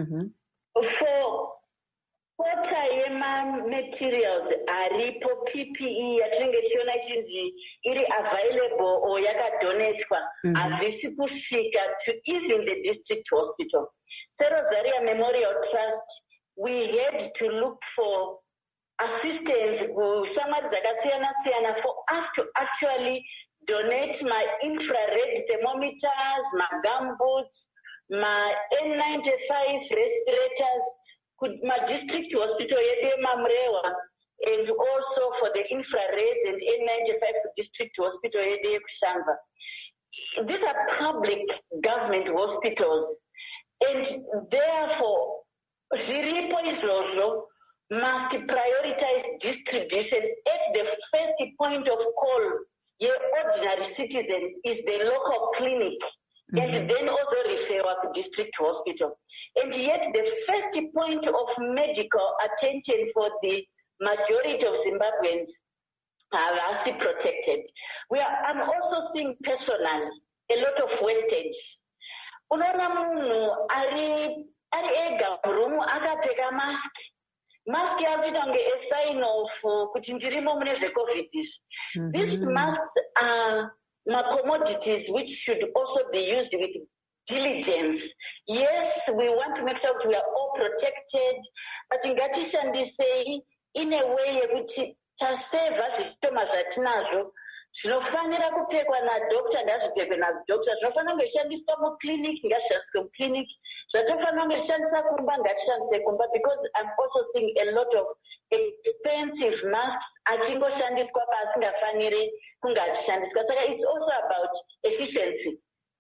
For quota yema-materials aripo, PPE yatinenge tichiona ichinzi iri available or yakadonetwa, hazvisi kusvika to even the district hospital. Rosaria Memorial Trust, we had to look for assistance kushamwari dzakasiyana-siyana for us to actually donate my infrared thermometers, my gumboots, my N95 respirators, my district hospital yedu Mamrewa, and also for the infrared and N95 district hospital yedu Kushamba. These are public government hospitals, and therefore ziripo izvozvo must prioritize distribution at the first point of call. Your ordinary citizen is the local clinic, and then also refer to district hospital. And yet the first point of medical attention for the majority of Zimbabweans are actually protected. I'm also seeing personally a lot of wastage. Unaona munhu ari ega murumu akapfeka mask. Mask yakuita kunge a sign of kuti ndirimo mune zveCovid. These masks are commodities which should also be used with diligence. Yes, we want to make sure that we are all protected, but ngatishandisei in a way yekuti taseva zvitoma zvatinazvo zvinofanira kupfekwa nadhokta ngazvipfekwe nadhokta, zvinofanira kunge zvishandiswa muclinic ngazvishandiswe muclinic, zvatofanira kunge zvishandiswa kumba ngatishandise kumba, because I'm also seeing a lot of expensive masks achingoshandiswa paasingafaniri kunge achishandiswa. Saka it's also about efficiency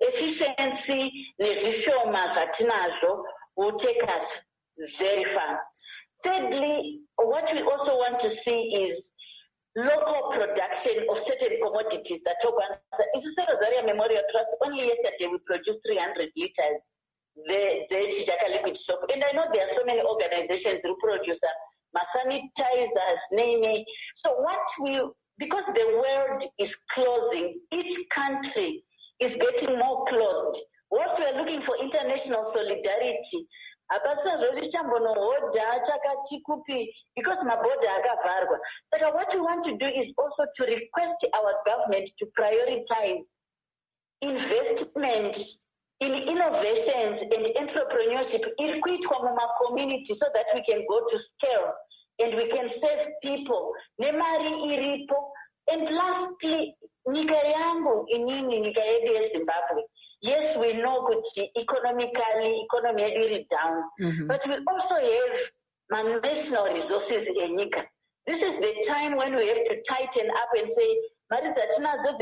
nezvishoma zvatinazvo will take us very far. Thirdly, what we also want to see is local production of certain commodities that Togwanza. It's a Zaria Memorial Trust. Only yesterday we produced 300 liters. The Chijaka liquid soap. And I know there are so many organizations who produce sanitizers, name. So because the world is closing, each country is getting more closed. What we are looking for international solidarity. Because my border agavarwa. But what we want to do is also to request our government to prioritize investment in innovations and entrepreneurship in community so that we can go to scale and we can save people. Nemari iripo. And lastly, nika yangu inini nika yedu Zimbabwe. Yes, we know that economically, economy is down, but we also have national resources in Nika. This is the time when we have to tighten up and say, diamonds,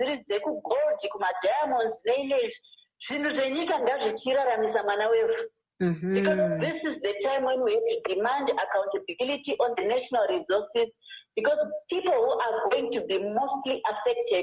because this is the time when we have to demand accountability on the national resources, because people who are going to be mostly affected,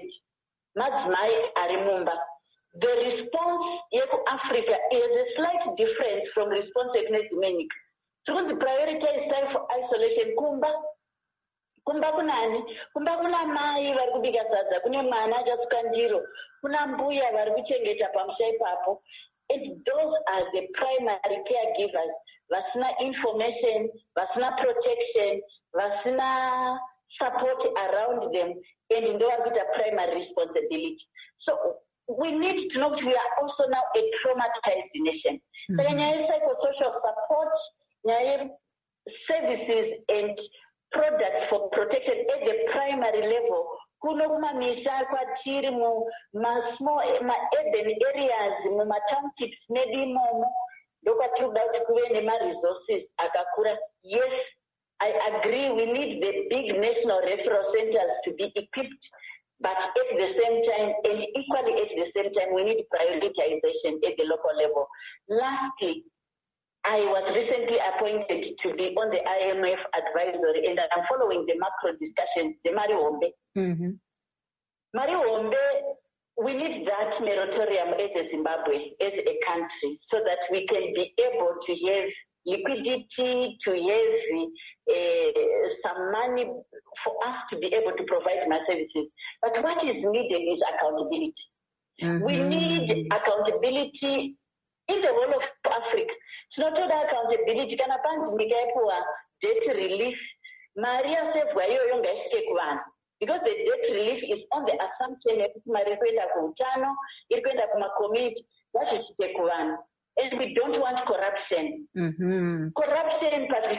the response of Africa is a slight difference from response of Dominic. So the prioritize time for isolation. Kumba kunani? Kumba kuna mai vari kubika sadza, kune mwana achasukandiro, kuna mbuya vari kuchengeta pamusha ipapo. And those are the primary caregivers. Vasina information, vasina protection, vasina support around them, and in the primary responsibility. So we need to know that we are also now a traumatized nation. So psychosocial support, services and products for protection at the primary level. Kunoma misha kwa chiri mu small urban areas, mu townships, maybe more. Look at you about resources. Akakura. Yes, I agree. We need the big national referral centers to be equipped. But at the same time, and equally at the same time, we need prioritization at the local level. Lastly, I was recently appointed to be on the IMF advisory, and I'm following the macro discussion, the Mario Ombe. Mario Ombe, we need that moratorium as a Zimbabwe, as a country, so that we can be able to have liquidity, to have some money for us to be able to provide my services. But what is needed is accountability. We need accountability in the whole of Africa. It's not only accountability. Can I debt relief? Maria said, because the debt relief is on the assumption that Maria community, that is take one. And we don't want corruption. Corruption,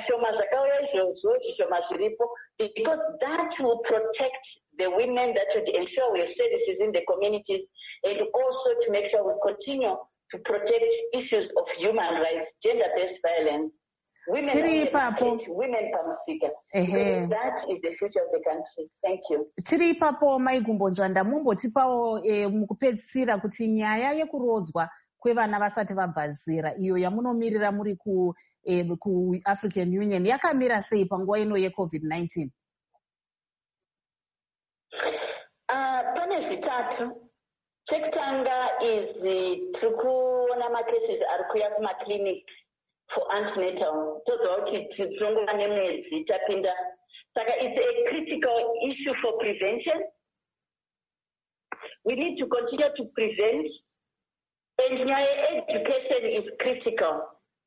because that will protect the women, that will ensure we have services in the communities, and also to make sure we continue to protect issues of human rights, gender-based violence, women pamusika. That is the future of the country. Thank you. Tiri ipapo Maigumbonzwa, ndamumbotipawo mukupedzisira kuti nyaya yekurodzwa kwevana vasati vabva zera iyo yamunomirira muri ku African Union yakamira sei panguva ino yeCovid-19? Pane zvitatu. Chekutanga is tikuona macases ari kuuya kumaclinic for antenatal. Tozwa kuti tinongova nemwedzi tapinda. Saka it's a critical issue for prevention. We need to continue to prevent. And education is critical.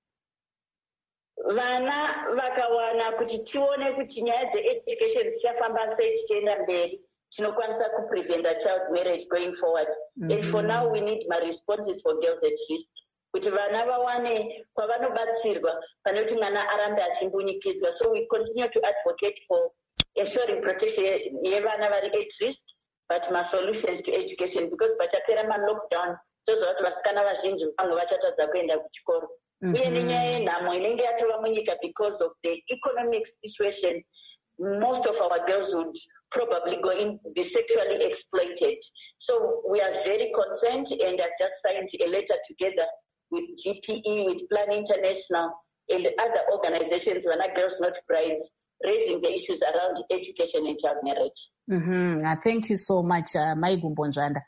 Vana vakawana kuti tione kuti nyaya dzeeducation dzichafamba sei tichienda mberi, tinokwanisa kuprevent child marriage going forward. And for now, we need my responses for girls at risk. Kuti vana vawane kwavanobatsirwa pane kuti mwana arambe achimbunyikidzwa. So we continue to advocate for ensuring protection yevana vari at risk, but my solutions to education, because pachapera ma-lockdown, tozoti vasikana vazhinji vamwe vachatadza kuenda kuchikoro. Uye nenyaya yenhamo inenge yatova munyika because of the economic situation, most of our girls would probably be sexually exploited. So we are very concerned, and I've just signed a letter together with GPE, with Plan International, and other organizations, Wana Girls Not Brides, raising the issues around education and child marriage. Thank you so much, Maigumbo Njwanda.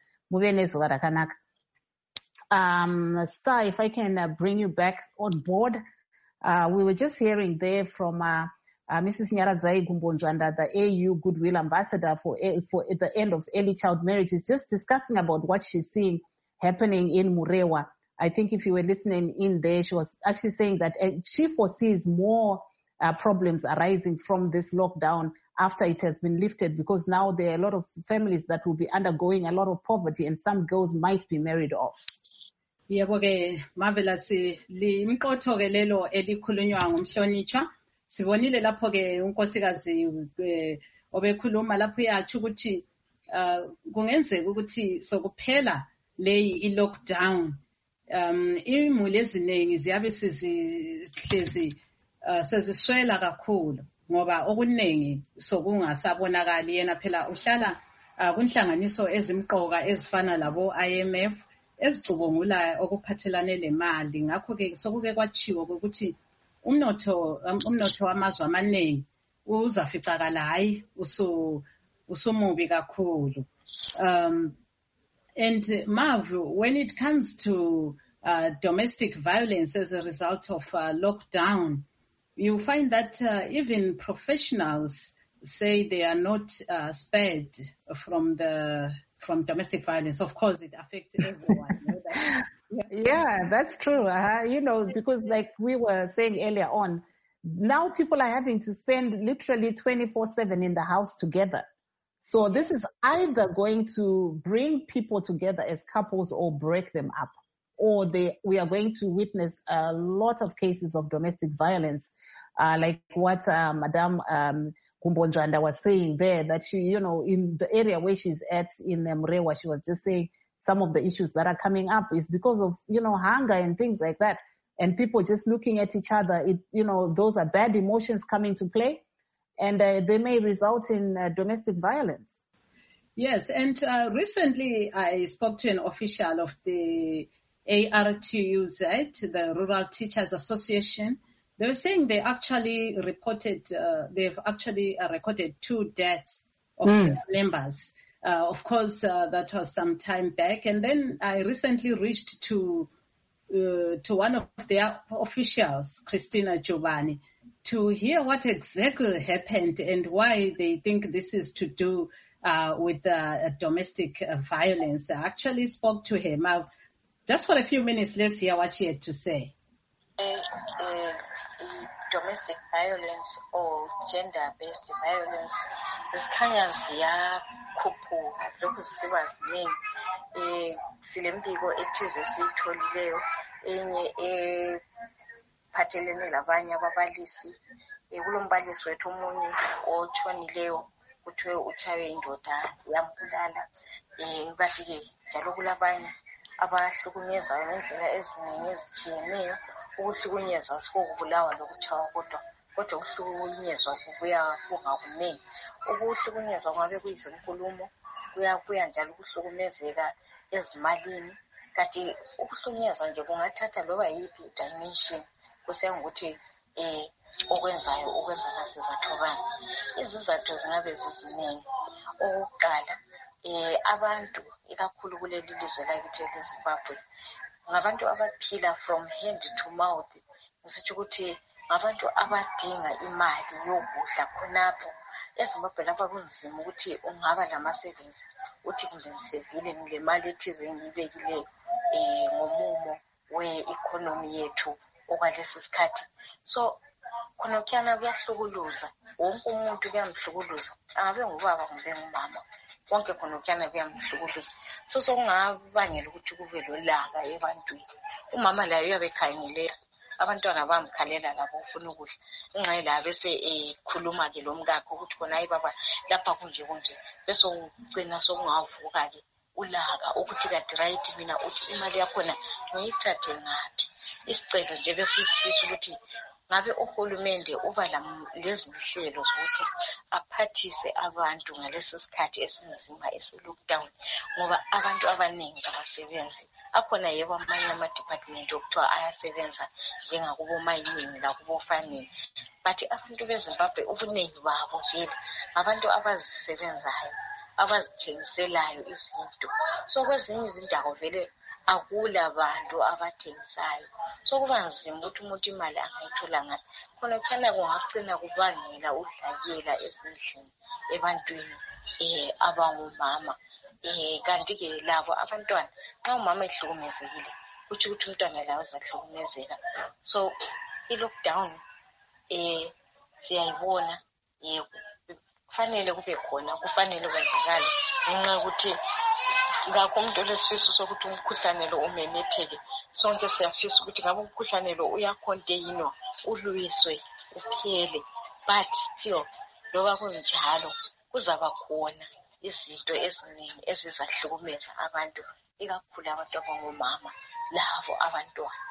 Sir, if I can bring you back on board. We were just hearing there from Mrs. Nyaradzai Gumbo Njwanda, the AU Goodwill Ambassador for the end of early child marriage, is just discussing about what she's seeing happening in Murewa. I think if you were listening in there, she was actually saying that she foresees more problems arising from this lockdown after it has been lifted, because now there are a lot of families that will be undergoing a lot of poverty and some girls might be married off. Yebo ke Marvelous limqotho ke lelo elikhulunywa ngumhlonitshwa sibonile lapho ke unkosikazi obekhuluma lapho yathi ukuthi kungenzeka ukuthi sokuphela leyi i-lockdown imuli eziningi ziyabe sizihlezi seziswela kakhulu ngoba okuningi sokungasabonakali yena phela uhlala kunhlanganiso ezimqoka ezifana labo IMF ezicubungula okuphathelane lemali. Ngakho ke sokuke kwachiwo ukuthi umnotho wamazwe amaningi uzaficakala hayi usumubi kakhulu. And Marv, when it comes to domestic violence as a result of lockdown, you find that even professionals say they are not spared from domestic violence. Of course, it affects everyone. Yeah, that's true. Because like we were saying earlier on, now people are having to spend literally 24/7 in the house together. So this is either going to bring people together as couples or break them up, or we are going to witness a lot of cases of domestic violence, like what Madame Gumbo Njwanda was saying there, that she, in the area where she's at in Murewa, she was just saying some of the issues that are coming up is because of, hunger and things like that. And people just looking at each other, those are bad emotions coming to play, and they may result in domestic violence. Yes, and recently I spoke to an official of the ARTUZ, the Rural Teachers Association. They were saying they've actually recorded 2 deaths of their members. Of course, that was some time back. And then I recently reached to one of their officials, Christina Giovanni, to hear what exactly happened and why they think this is to do with domestic violence. I actually spoke to him. Just for a few minutes, let's hear what she had to say. Domestic violence or gender-based violence zikhanya ziyakhuphuka lokhu zisiba ziningi. Silembiko ethize siyitholileyo enye ephathelene labanye ababalisi. Kulombalisi wethu omunye otshonileyo kuthiwe utshaywe indoda yambulala. Bathi-ke njalo kulabanye abahlukunyezayo ngendlela eziningi ezitshiyeneyo. Ukuhlukunyezwa sikubulawa lokutshaywa kodwa ukuhlukunyezwa kubuya kungakuningi. Ukuhlukunyezwa ngabe kuyizinkulumo, kuya njalo ukuhlukumezeka ezimalini. Kanti ukuhlukunyezwa nje kungathatha loba yiphi dimension kusiya ngokuthi okwenzaka sizathu bani. Izizathu zingabe ziziningi. Okokuqala, abantu ikakhulu kuleli lizwe lakithi leZimbabwe ngabantu abaphila from hand to mouth. Ngisitsho ukuthi ngabantu abadinga imali yokudla khonapho. EZimbabwe lapha kunzima ukuthi ungaba lama-savings uthi kumbe ngisevile ngilemali ethize engiyibekileyo ngomumo we-economy yethu okwalesi sikhathi. So khonokuyana kuyahlukuluza, wonke umuntu kuyamhlukuluza, angabe ngubaba kumbe ngumama, konke khonokuyana kuyamhlukuluza. So sokungabangela ukuthi kube lolaka ebantwini. Umama laye uyabe ekhangele abantwana bamkhalela labo ufuna ukudla. Ngenxa la bese ekhuluma-ke lo mkakhe ukuthi khona hayi baba lapha kunje bese ugcina sokungavuka-ke ulaka ukuthi kade right mina uthi imali yakhona ngiyithathe ngaphi. Isicelo nje besisifisa ukuthi ngabe uhulumende uba lezi nhlelo zokuthi aphathise abantu ngalesi sikhathi esinzima esi-lockdown, ngoba abantu abaningi abasebenzi. Akhona yebo amanye ama-department okuthiwa ayasebenza njengakubo mayini lakubo fanele, but abantu beZimbabwe ubuningi babo vele abantu abazisebenzayo abazithengiselayo izinto. So kwezinye izindawo vele akula bantu abathengisayo, so kuba nzima ukuthi umuntu imali angayithola ngaphi. Khona kuthana kungagcina kubangela udlakela ezindlini ebantwini abangomama. Kanti-ke labo abantwana nxa umama ehlukumezekile kutsho ukuthi umntwana lawo uzahlukumezeka. So i-lockdown siyayibona kufanele kube khona, kufanele kwenzakale ngenxa yokuthi ngakho umuntu olesifiso sokuthi umkhuhlane lo umemetheke. Sonke siyafisa ukuthi ngabe umkhuhlane lo uyakhontenwa, ulwiswe, uphele, but still loba kunjalo kuzaba khona izinto eziningi ezizahlukumeza abantu, ikakhulu abantu abangomama labo abantwana.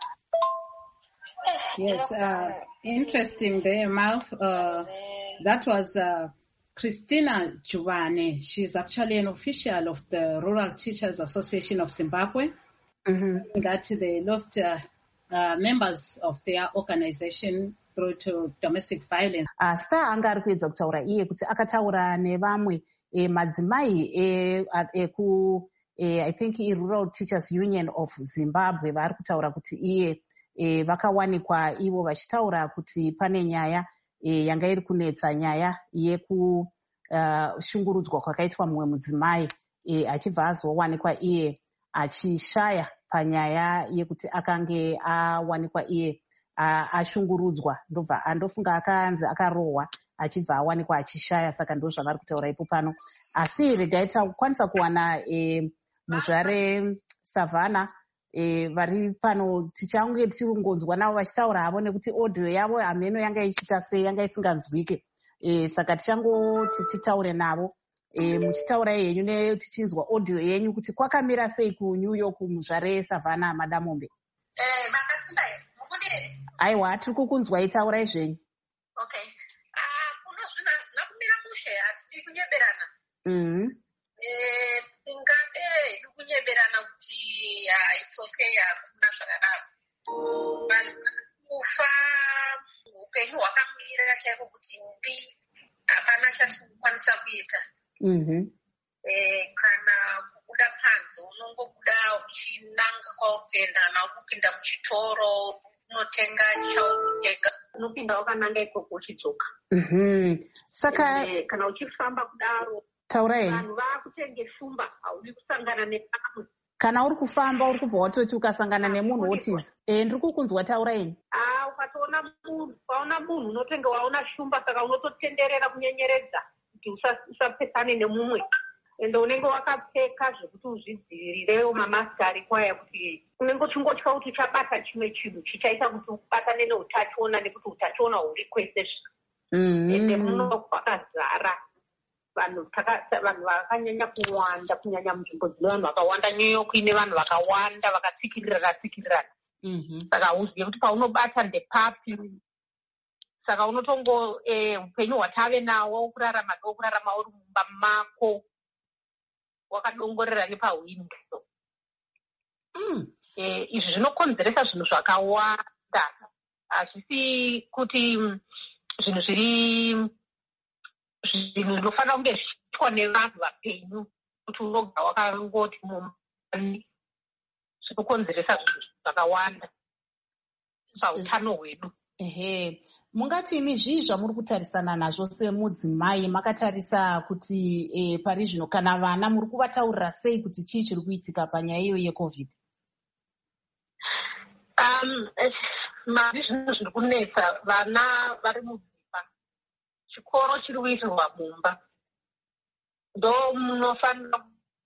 Yes, interesting there, Mal. That was Christina Juvane. She's actually an official of the Rural Teachers Association of Zimbabwe. That they lost members of their organization through to domestic violence. Asa anga ari kuedza kutaura iye kuti akataura nevamwe madzimai eku I think Rural Teachers Union of Zimbabwe vari kutaura kuti iye vakawanikwa ivo vachitaura kuti pane nyaya yanga iri kunetsa, nyaya yekushungurudzwa kwakaitwa mumwe mudzimai achibva azowanikwa iye achishaya panyaya yekuti akange awanikwa iye ashungurudzwa. Ndobva andofunga akanzi akarohwa achibva awanikwa achishaya, saka ndo zvavari kutaura ipo pano. Asi regai takwanisa kuwana muzvare Savannah vari pano, tichange tichirongonzwa navo vachitaura havo nekuti audio yavo hameno yanga ichita sei, yanga isinganzwike. Saka tichangoti titaure navo muchitaura yenyu tichinzwa audio yenyu kuti kwakamira sei kuNew York muzvare Savannah Madamombe. Makasunda here mukudini? Aiwa, tiri kukunzwai, taurai zvenyu. Okay. Kuno zvina kumira mushe hatidi kunyeberana. Tingade kunyeberana kuti it's okay, hakuna zvakadaro. Vanhu kufa upenyu hwakamira chaiko kuti mbi hapana chatikukwanisa kuita. Kana kubuda panze unongobuda uchinanga kwaurikuenda, kana kupinda muchitoro unotenga chaunotenga, unopinda wakananga ikoko uchidzoka. Saka kana uchifamba kudaro taurai, vanhu vaakutenge shumba, haudi kusangana nevamwe. Kana uri kufamba uri kubva watoti ukasangana nemunhu wotiza ndiri kukunzwa, taurai. Ukaona munhu unotenge waona shumba, saka unototenderera kunyenyeredza kuti usapesane nemumwe, ende unenge wakapfeka zvekuti uzvidzivirirewo mamaski ariko aya, kuti unenge uchingotya kuti uchabata chimwe chinhu chichaita kuti ubatane neutachiona, nekuti utachiona huri kwese ende muno kwakazara vanhu vakanyanya kuwanda, kunyanya munzvimbo dzine vanhu vakawanda. New York ine vanhu vakawanda vakatsikirirana. Saka hauzive kuti paunobata ndepapi, saka unotongo upenyu hwatave nawo kurarama uri mumba mako wakadongorera nepahwindo. Izvi zvinokonzeresa zvinhu zvakawanda, hazvisi kuti zvinhu zvinofanira kunge zvichiitwa nevanhu vapenyu kuti unogara wakangoti mumani. Zvinokonzeresa zvinhu zvakawanda pautano hwedu. Mungati imi zvii zvamuri kutarisana nazvo semudzimai? Makatarisa kuti pari zvino kana vana muri kuvataurira sei kuti chii chiri kuitika panyaya iyo yeCovid? Mari zvinhu zviri kunetsa, vana vari mudzimba, chikoro chiri kuitirwa mumba, ndo munofanira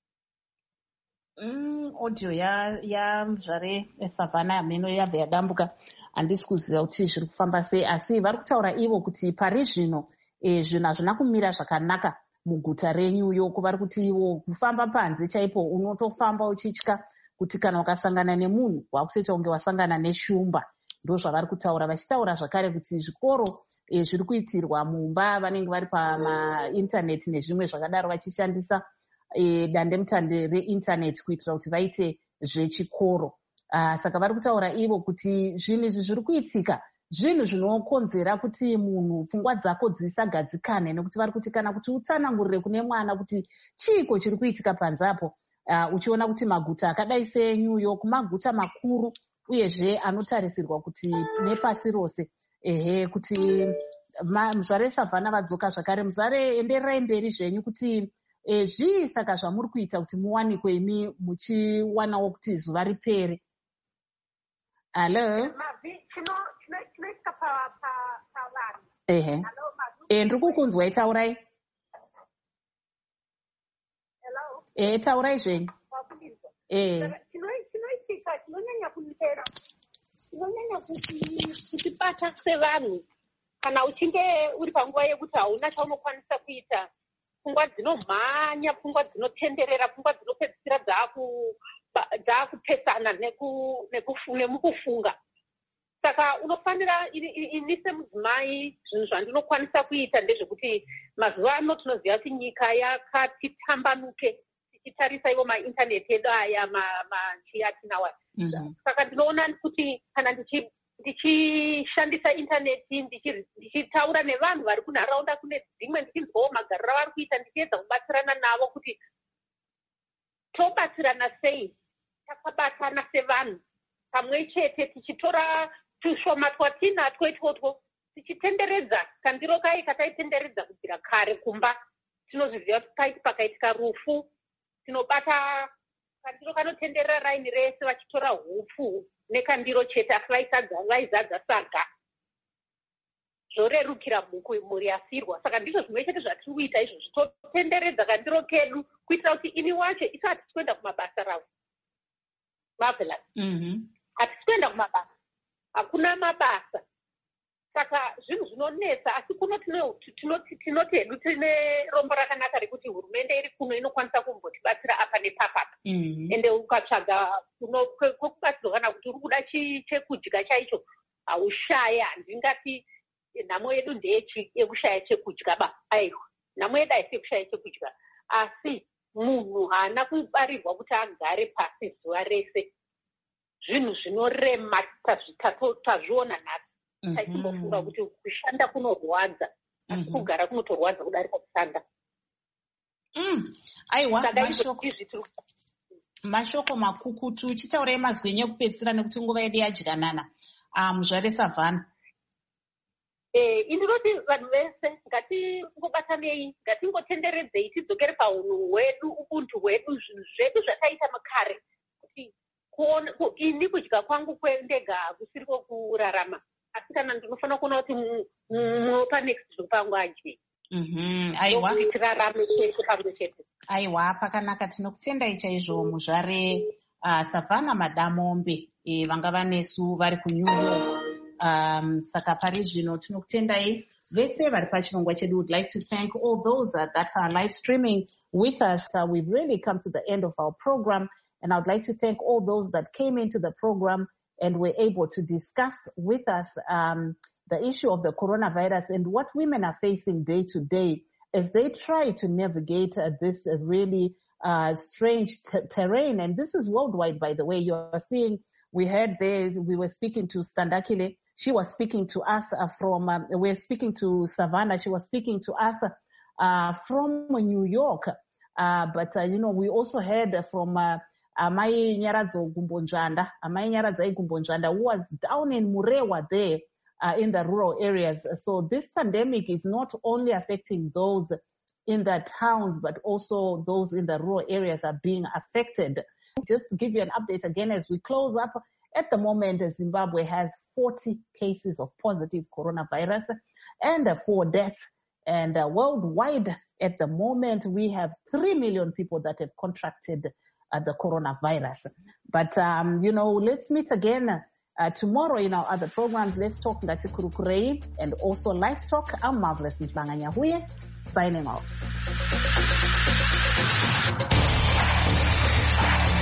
audio yazvare Savannah ameno yabva yadambuka. Handisi kuziva kuti zviri kufamba sei, asi vari kutaura ivo kuti pari zvino zvinhu hazvina kumira zvakanaka muguta reNew York. Vari kuti ivo kufamba panze chaipo unotofamba uchitya kuti kana ukasangana nemunhu wakutoita kunge wasangana neshumba. Ndo zvavari kutaura, vachitaura zvakare kuti zvikoro zviri kuitirwa mumba, vanenge vari pamaintaneti nezvimwe zvakadaro vachishandisa dandemutande reintaneti kuitira kuti vaite zvechikoro. Saka vari kutaura ivo kuti zvinhu izvi zviri kuitika zvinhu zvinokonzera kuti munhu pfungwa dzako dzisagadzikane, nekuti vari kuti kana kuti utsanangurire kune mwana kuti chiiko chiri kuitika panzapo. Uchiona kuti maguta akadai seNew York maguta makuru uyezve anotarisirwa kuti nepasi rose kuti muzvare Savannah vadzoka zvakare. Muzare endererai mberi zvenyu kuti zvii saka zvamuri kuita kuti muwanikwe imi muchiwanawo kuti zuva ripere. Hello? Chinoitika pavanhu. Ndiri kukunzwai, taurai. Hello? Taurai zvenyu. Chinoitika chinonyanya kutibata sevanhu kana uchinge uri panguva yekuti hauna chaunokwanisa kuita. Pfungwa dzinomhanya, pfungwa dzinotenderera, pfungwa dzinopedzisira dzaakupesana nemukufunga. Saka unofanira ini semudzimai, zvinhu zvandinokwanisa kuita ndezvekuti mazuva ano tinoziva kuti nyika yakati tambanuke tichitarisa ivo maintaneti edu aya machiatinawa. Saka ndinoona kuti kana ndichishandisa intaneti ndichitaura nevanhu vari kunharaunda kune dzimwe, ndichinzwawo magariro avari kuita, ndichiedza kubatsirana navo kuti tobatsirana sei, takabatana sevanhu pamwe chete, tichitora tushoma twatinatwo itwotwo tichitenderedza kandiro kai kataitenderedza kubvira kare kumba. Tinozviziva kuti pakaitika rufu tinobata kandiro kanotenderera raini rese vachitora hupfu nekandiro chete, asi vaizadza saga. Zvorerukira mhuri yasirwa. Saka ndizvo zvimwe chete zvatiri kuita izvozvi, totenderedza kandiro kedu kuitira kuti ini wacho isu hatisi kuenda kumabasa ravo. Marvelous. Hatisi kuenda kumabasa, hakuna mabasa. Saka zvinhu zvinonetsa, asi kuno tinoti hedu tine rombo rakanaka rekuti hurumende iri kuno inokwanisa kumbotibatsira apa nepapapa. Ende ukatsvaga kwekubatsirwa kana kuti uri kuda chekudya chaicho haushaya. Handingati nhamo yedu ndeyekushaya chekudya ba, aiwa, nhamo yedu haisi yekushaya chekudya, asi munhu haana kubarirwa kuti agare pasi zuva rese. Zvinhu zvinorema tazviona nhasi. Taichimbofunga kuti kushanda kunorwadza, asi kugara kunotorwadza kudarika kushanda. Aiwa, mashoko makukutu. Chitaurai mazwenyu ekupedzisira nekuti nguva yedu yadyanana. Muzvare Savannah. Indinoti vanhu vese ngatingobatanei, ngatingotenderedzei, tidzokere paunhu hwedu, ubuntu hwedu, zvinhu zvedu zvataita makare. Kuti ini kudya kwangu kwendega kusiri kurarama, asi kana ndinofanira kuona kuti munopa next pangu adye. Aiwa. Tirarame chete pamwe chete. Aiwa, pakanaka. Tinokutendai chaizvo muzvare Savannah Madamombe vanga vanesu vari kuNew York. Saka pari zvino tinokutendai vese vari pachirongwa chedu. Would like to thank all those that are live streaming with us. We've really come to the end of our program, and I would like to thank all those that came into the program and were able to discuss with us the issue of the coronavirus and what women are facing day to day as they try to navigate this really strange terrain. And this is worldwide, by the way. You are seeing, we were speaking to Standakile. She was speaking to us we're speaking to Savannah. She was speaking to us from New York. But we also heard from Amai Nyaradzo Gumbonjanda, who was down in Murewa there in the rural areas. So this pandemic is not only affecting those in the towns, but also those in the rural areas are being affected. Just to give you an update again as we close up, at the moment, Zimbabwe has 40 cases of positive coronavirus and 4 deaths. And worldwide, at the moment, we have 3 million people that have contracted the coronavirus. But, let's meet again tomorrow in our other programs. Let's Talk Ngati Kurukurei and also Live Talk. I'm Marvelous Mhlanga-Nyahuye, signing off.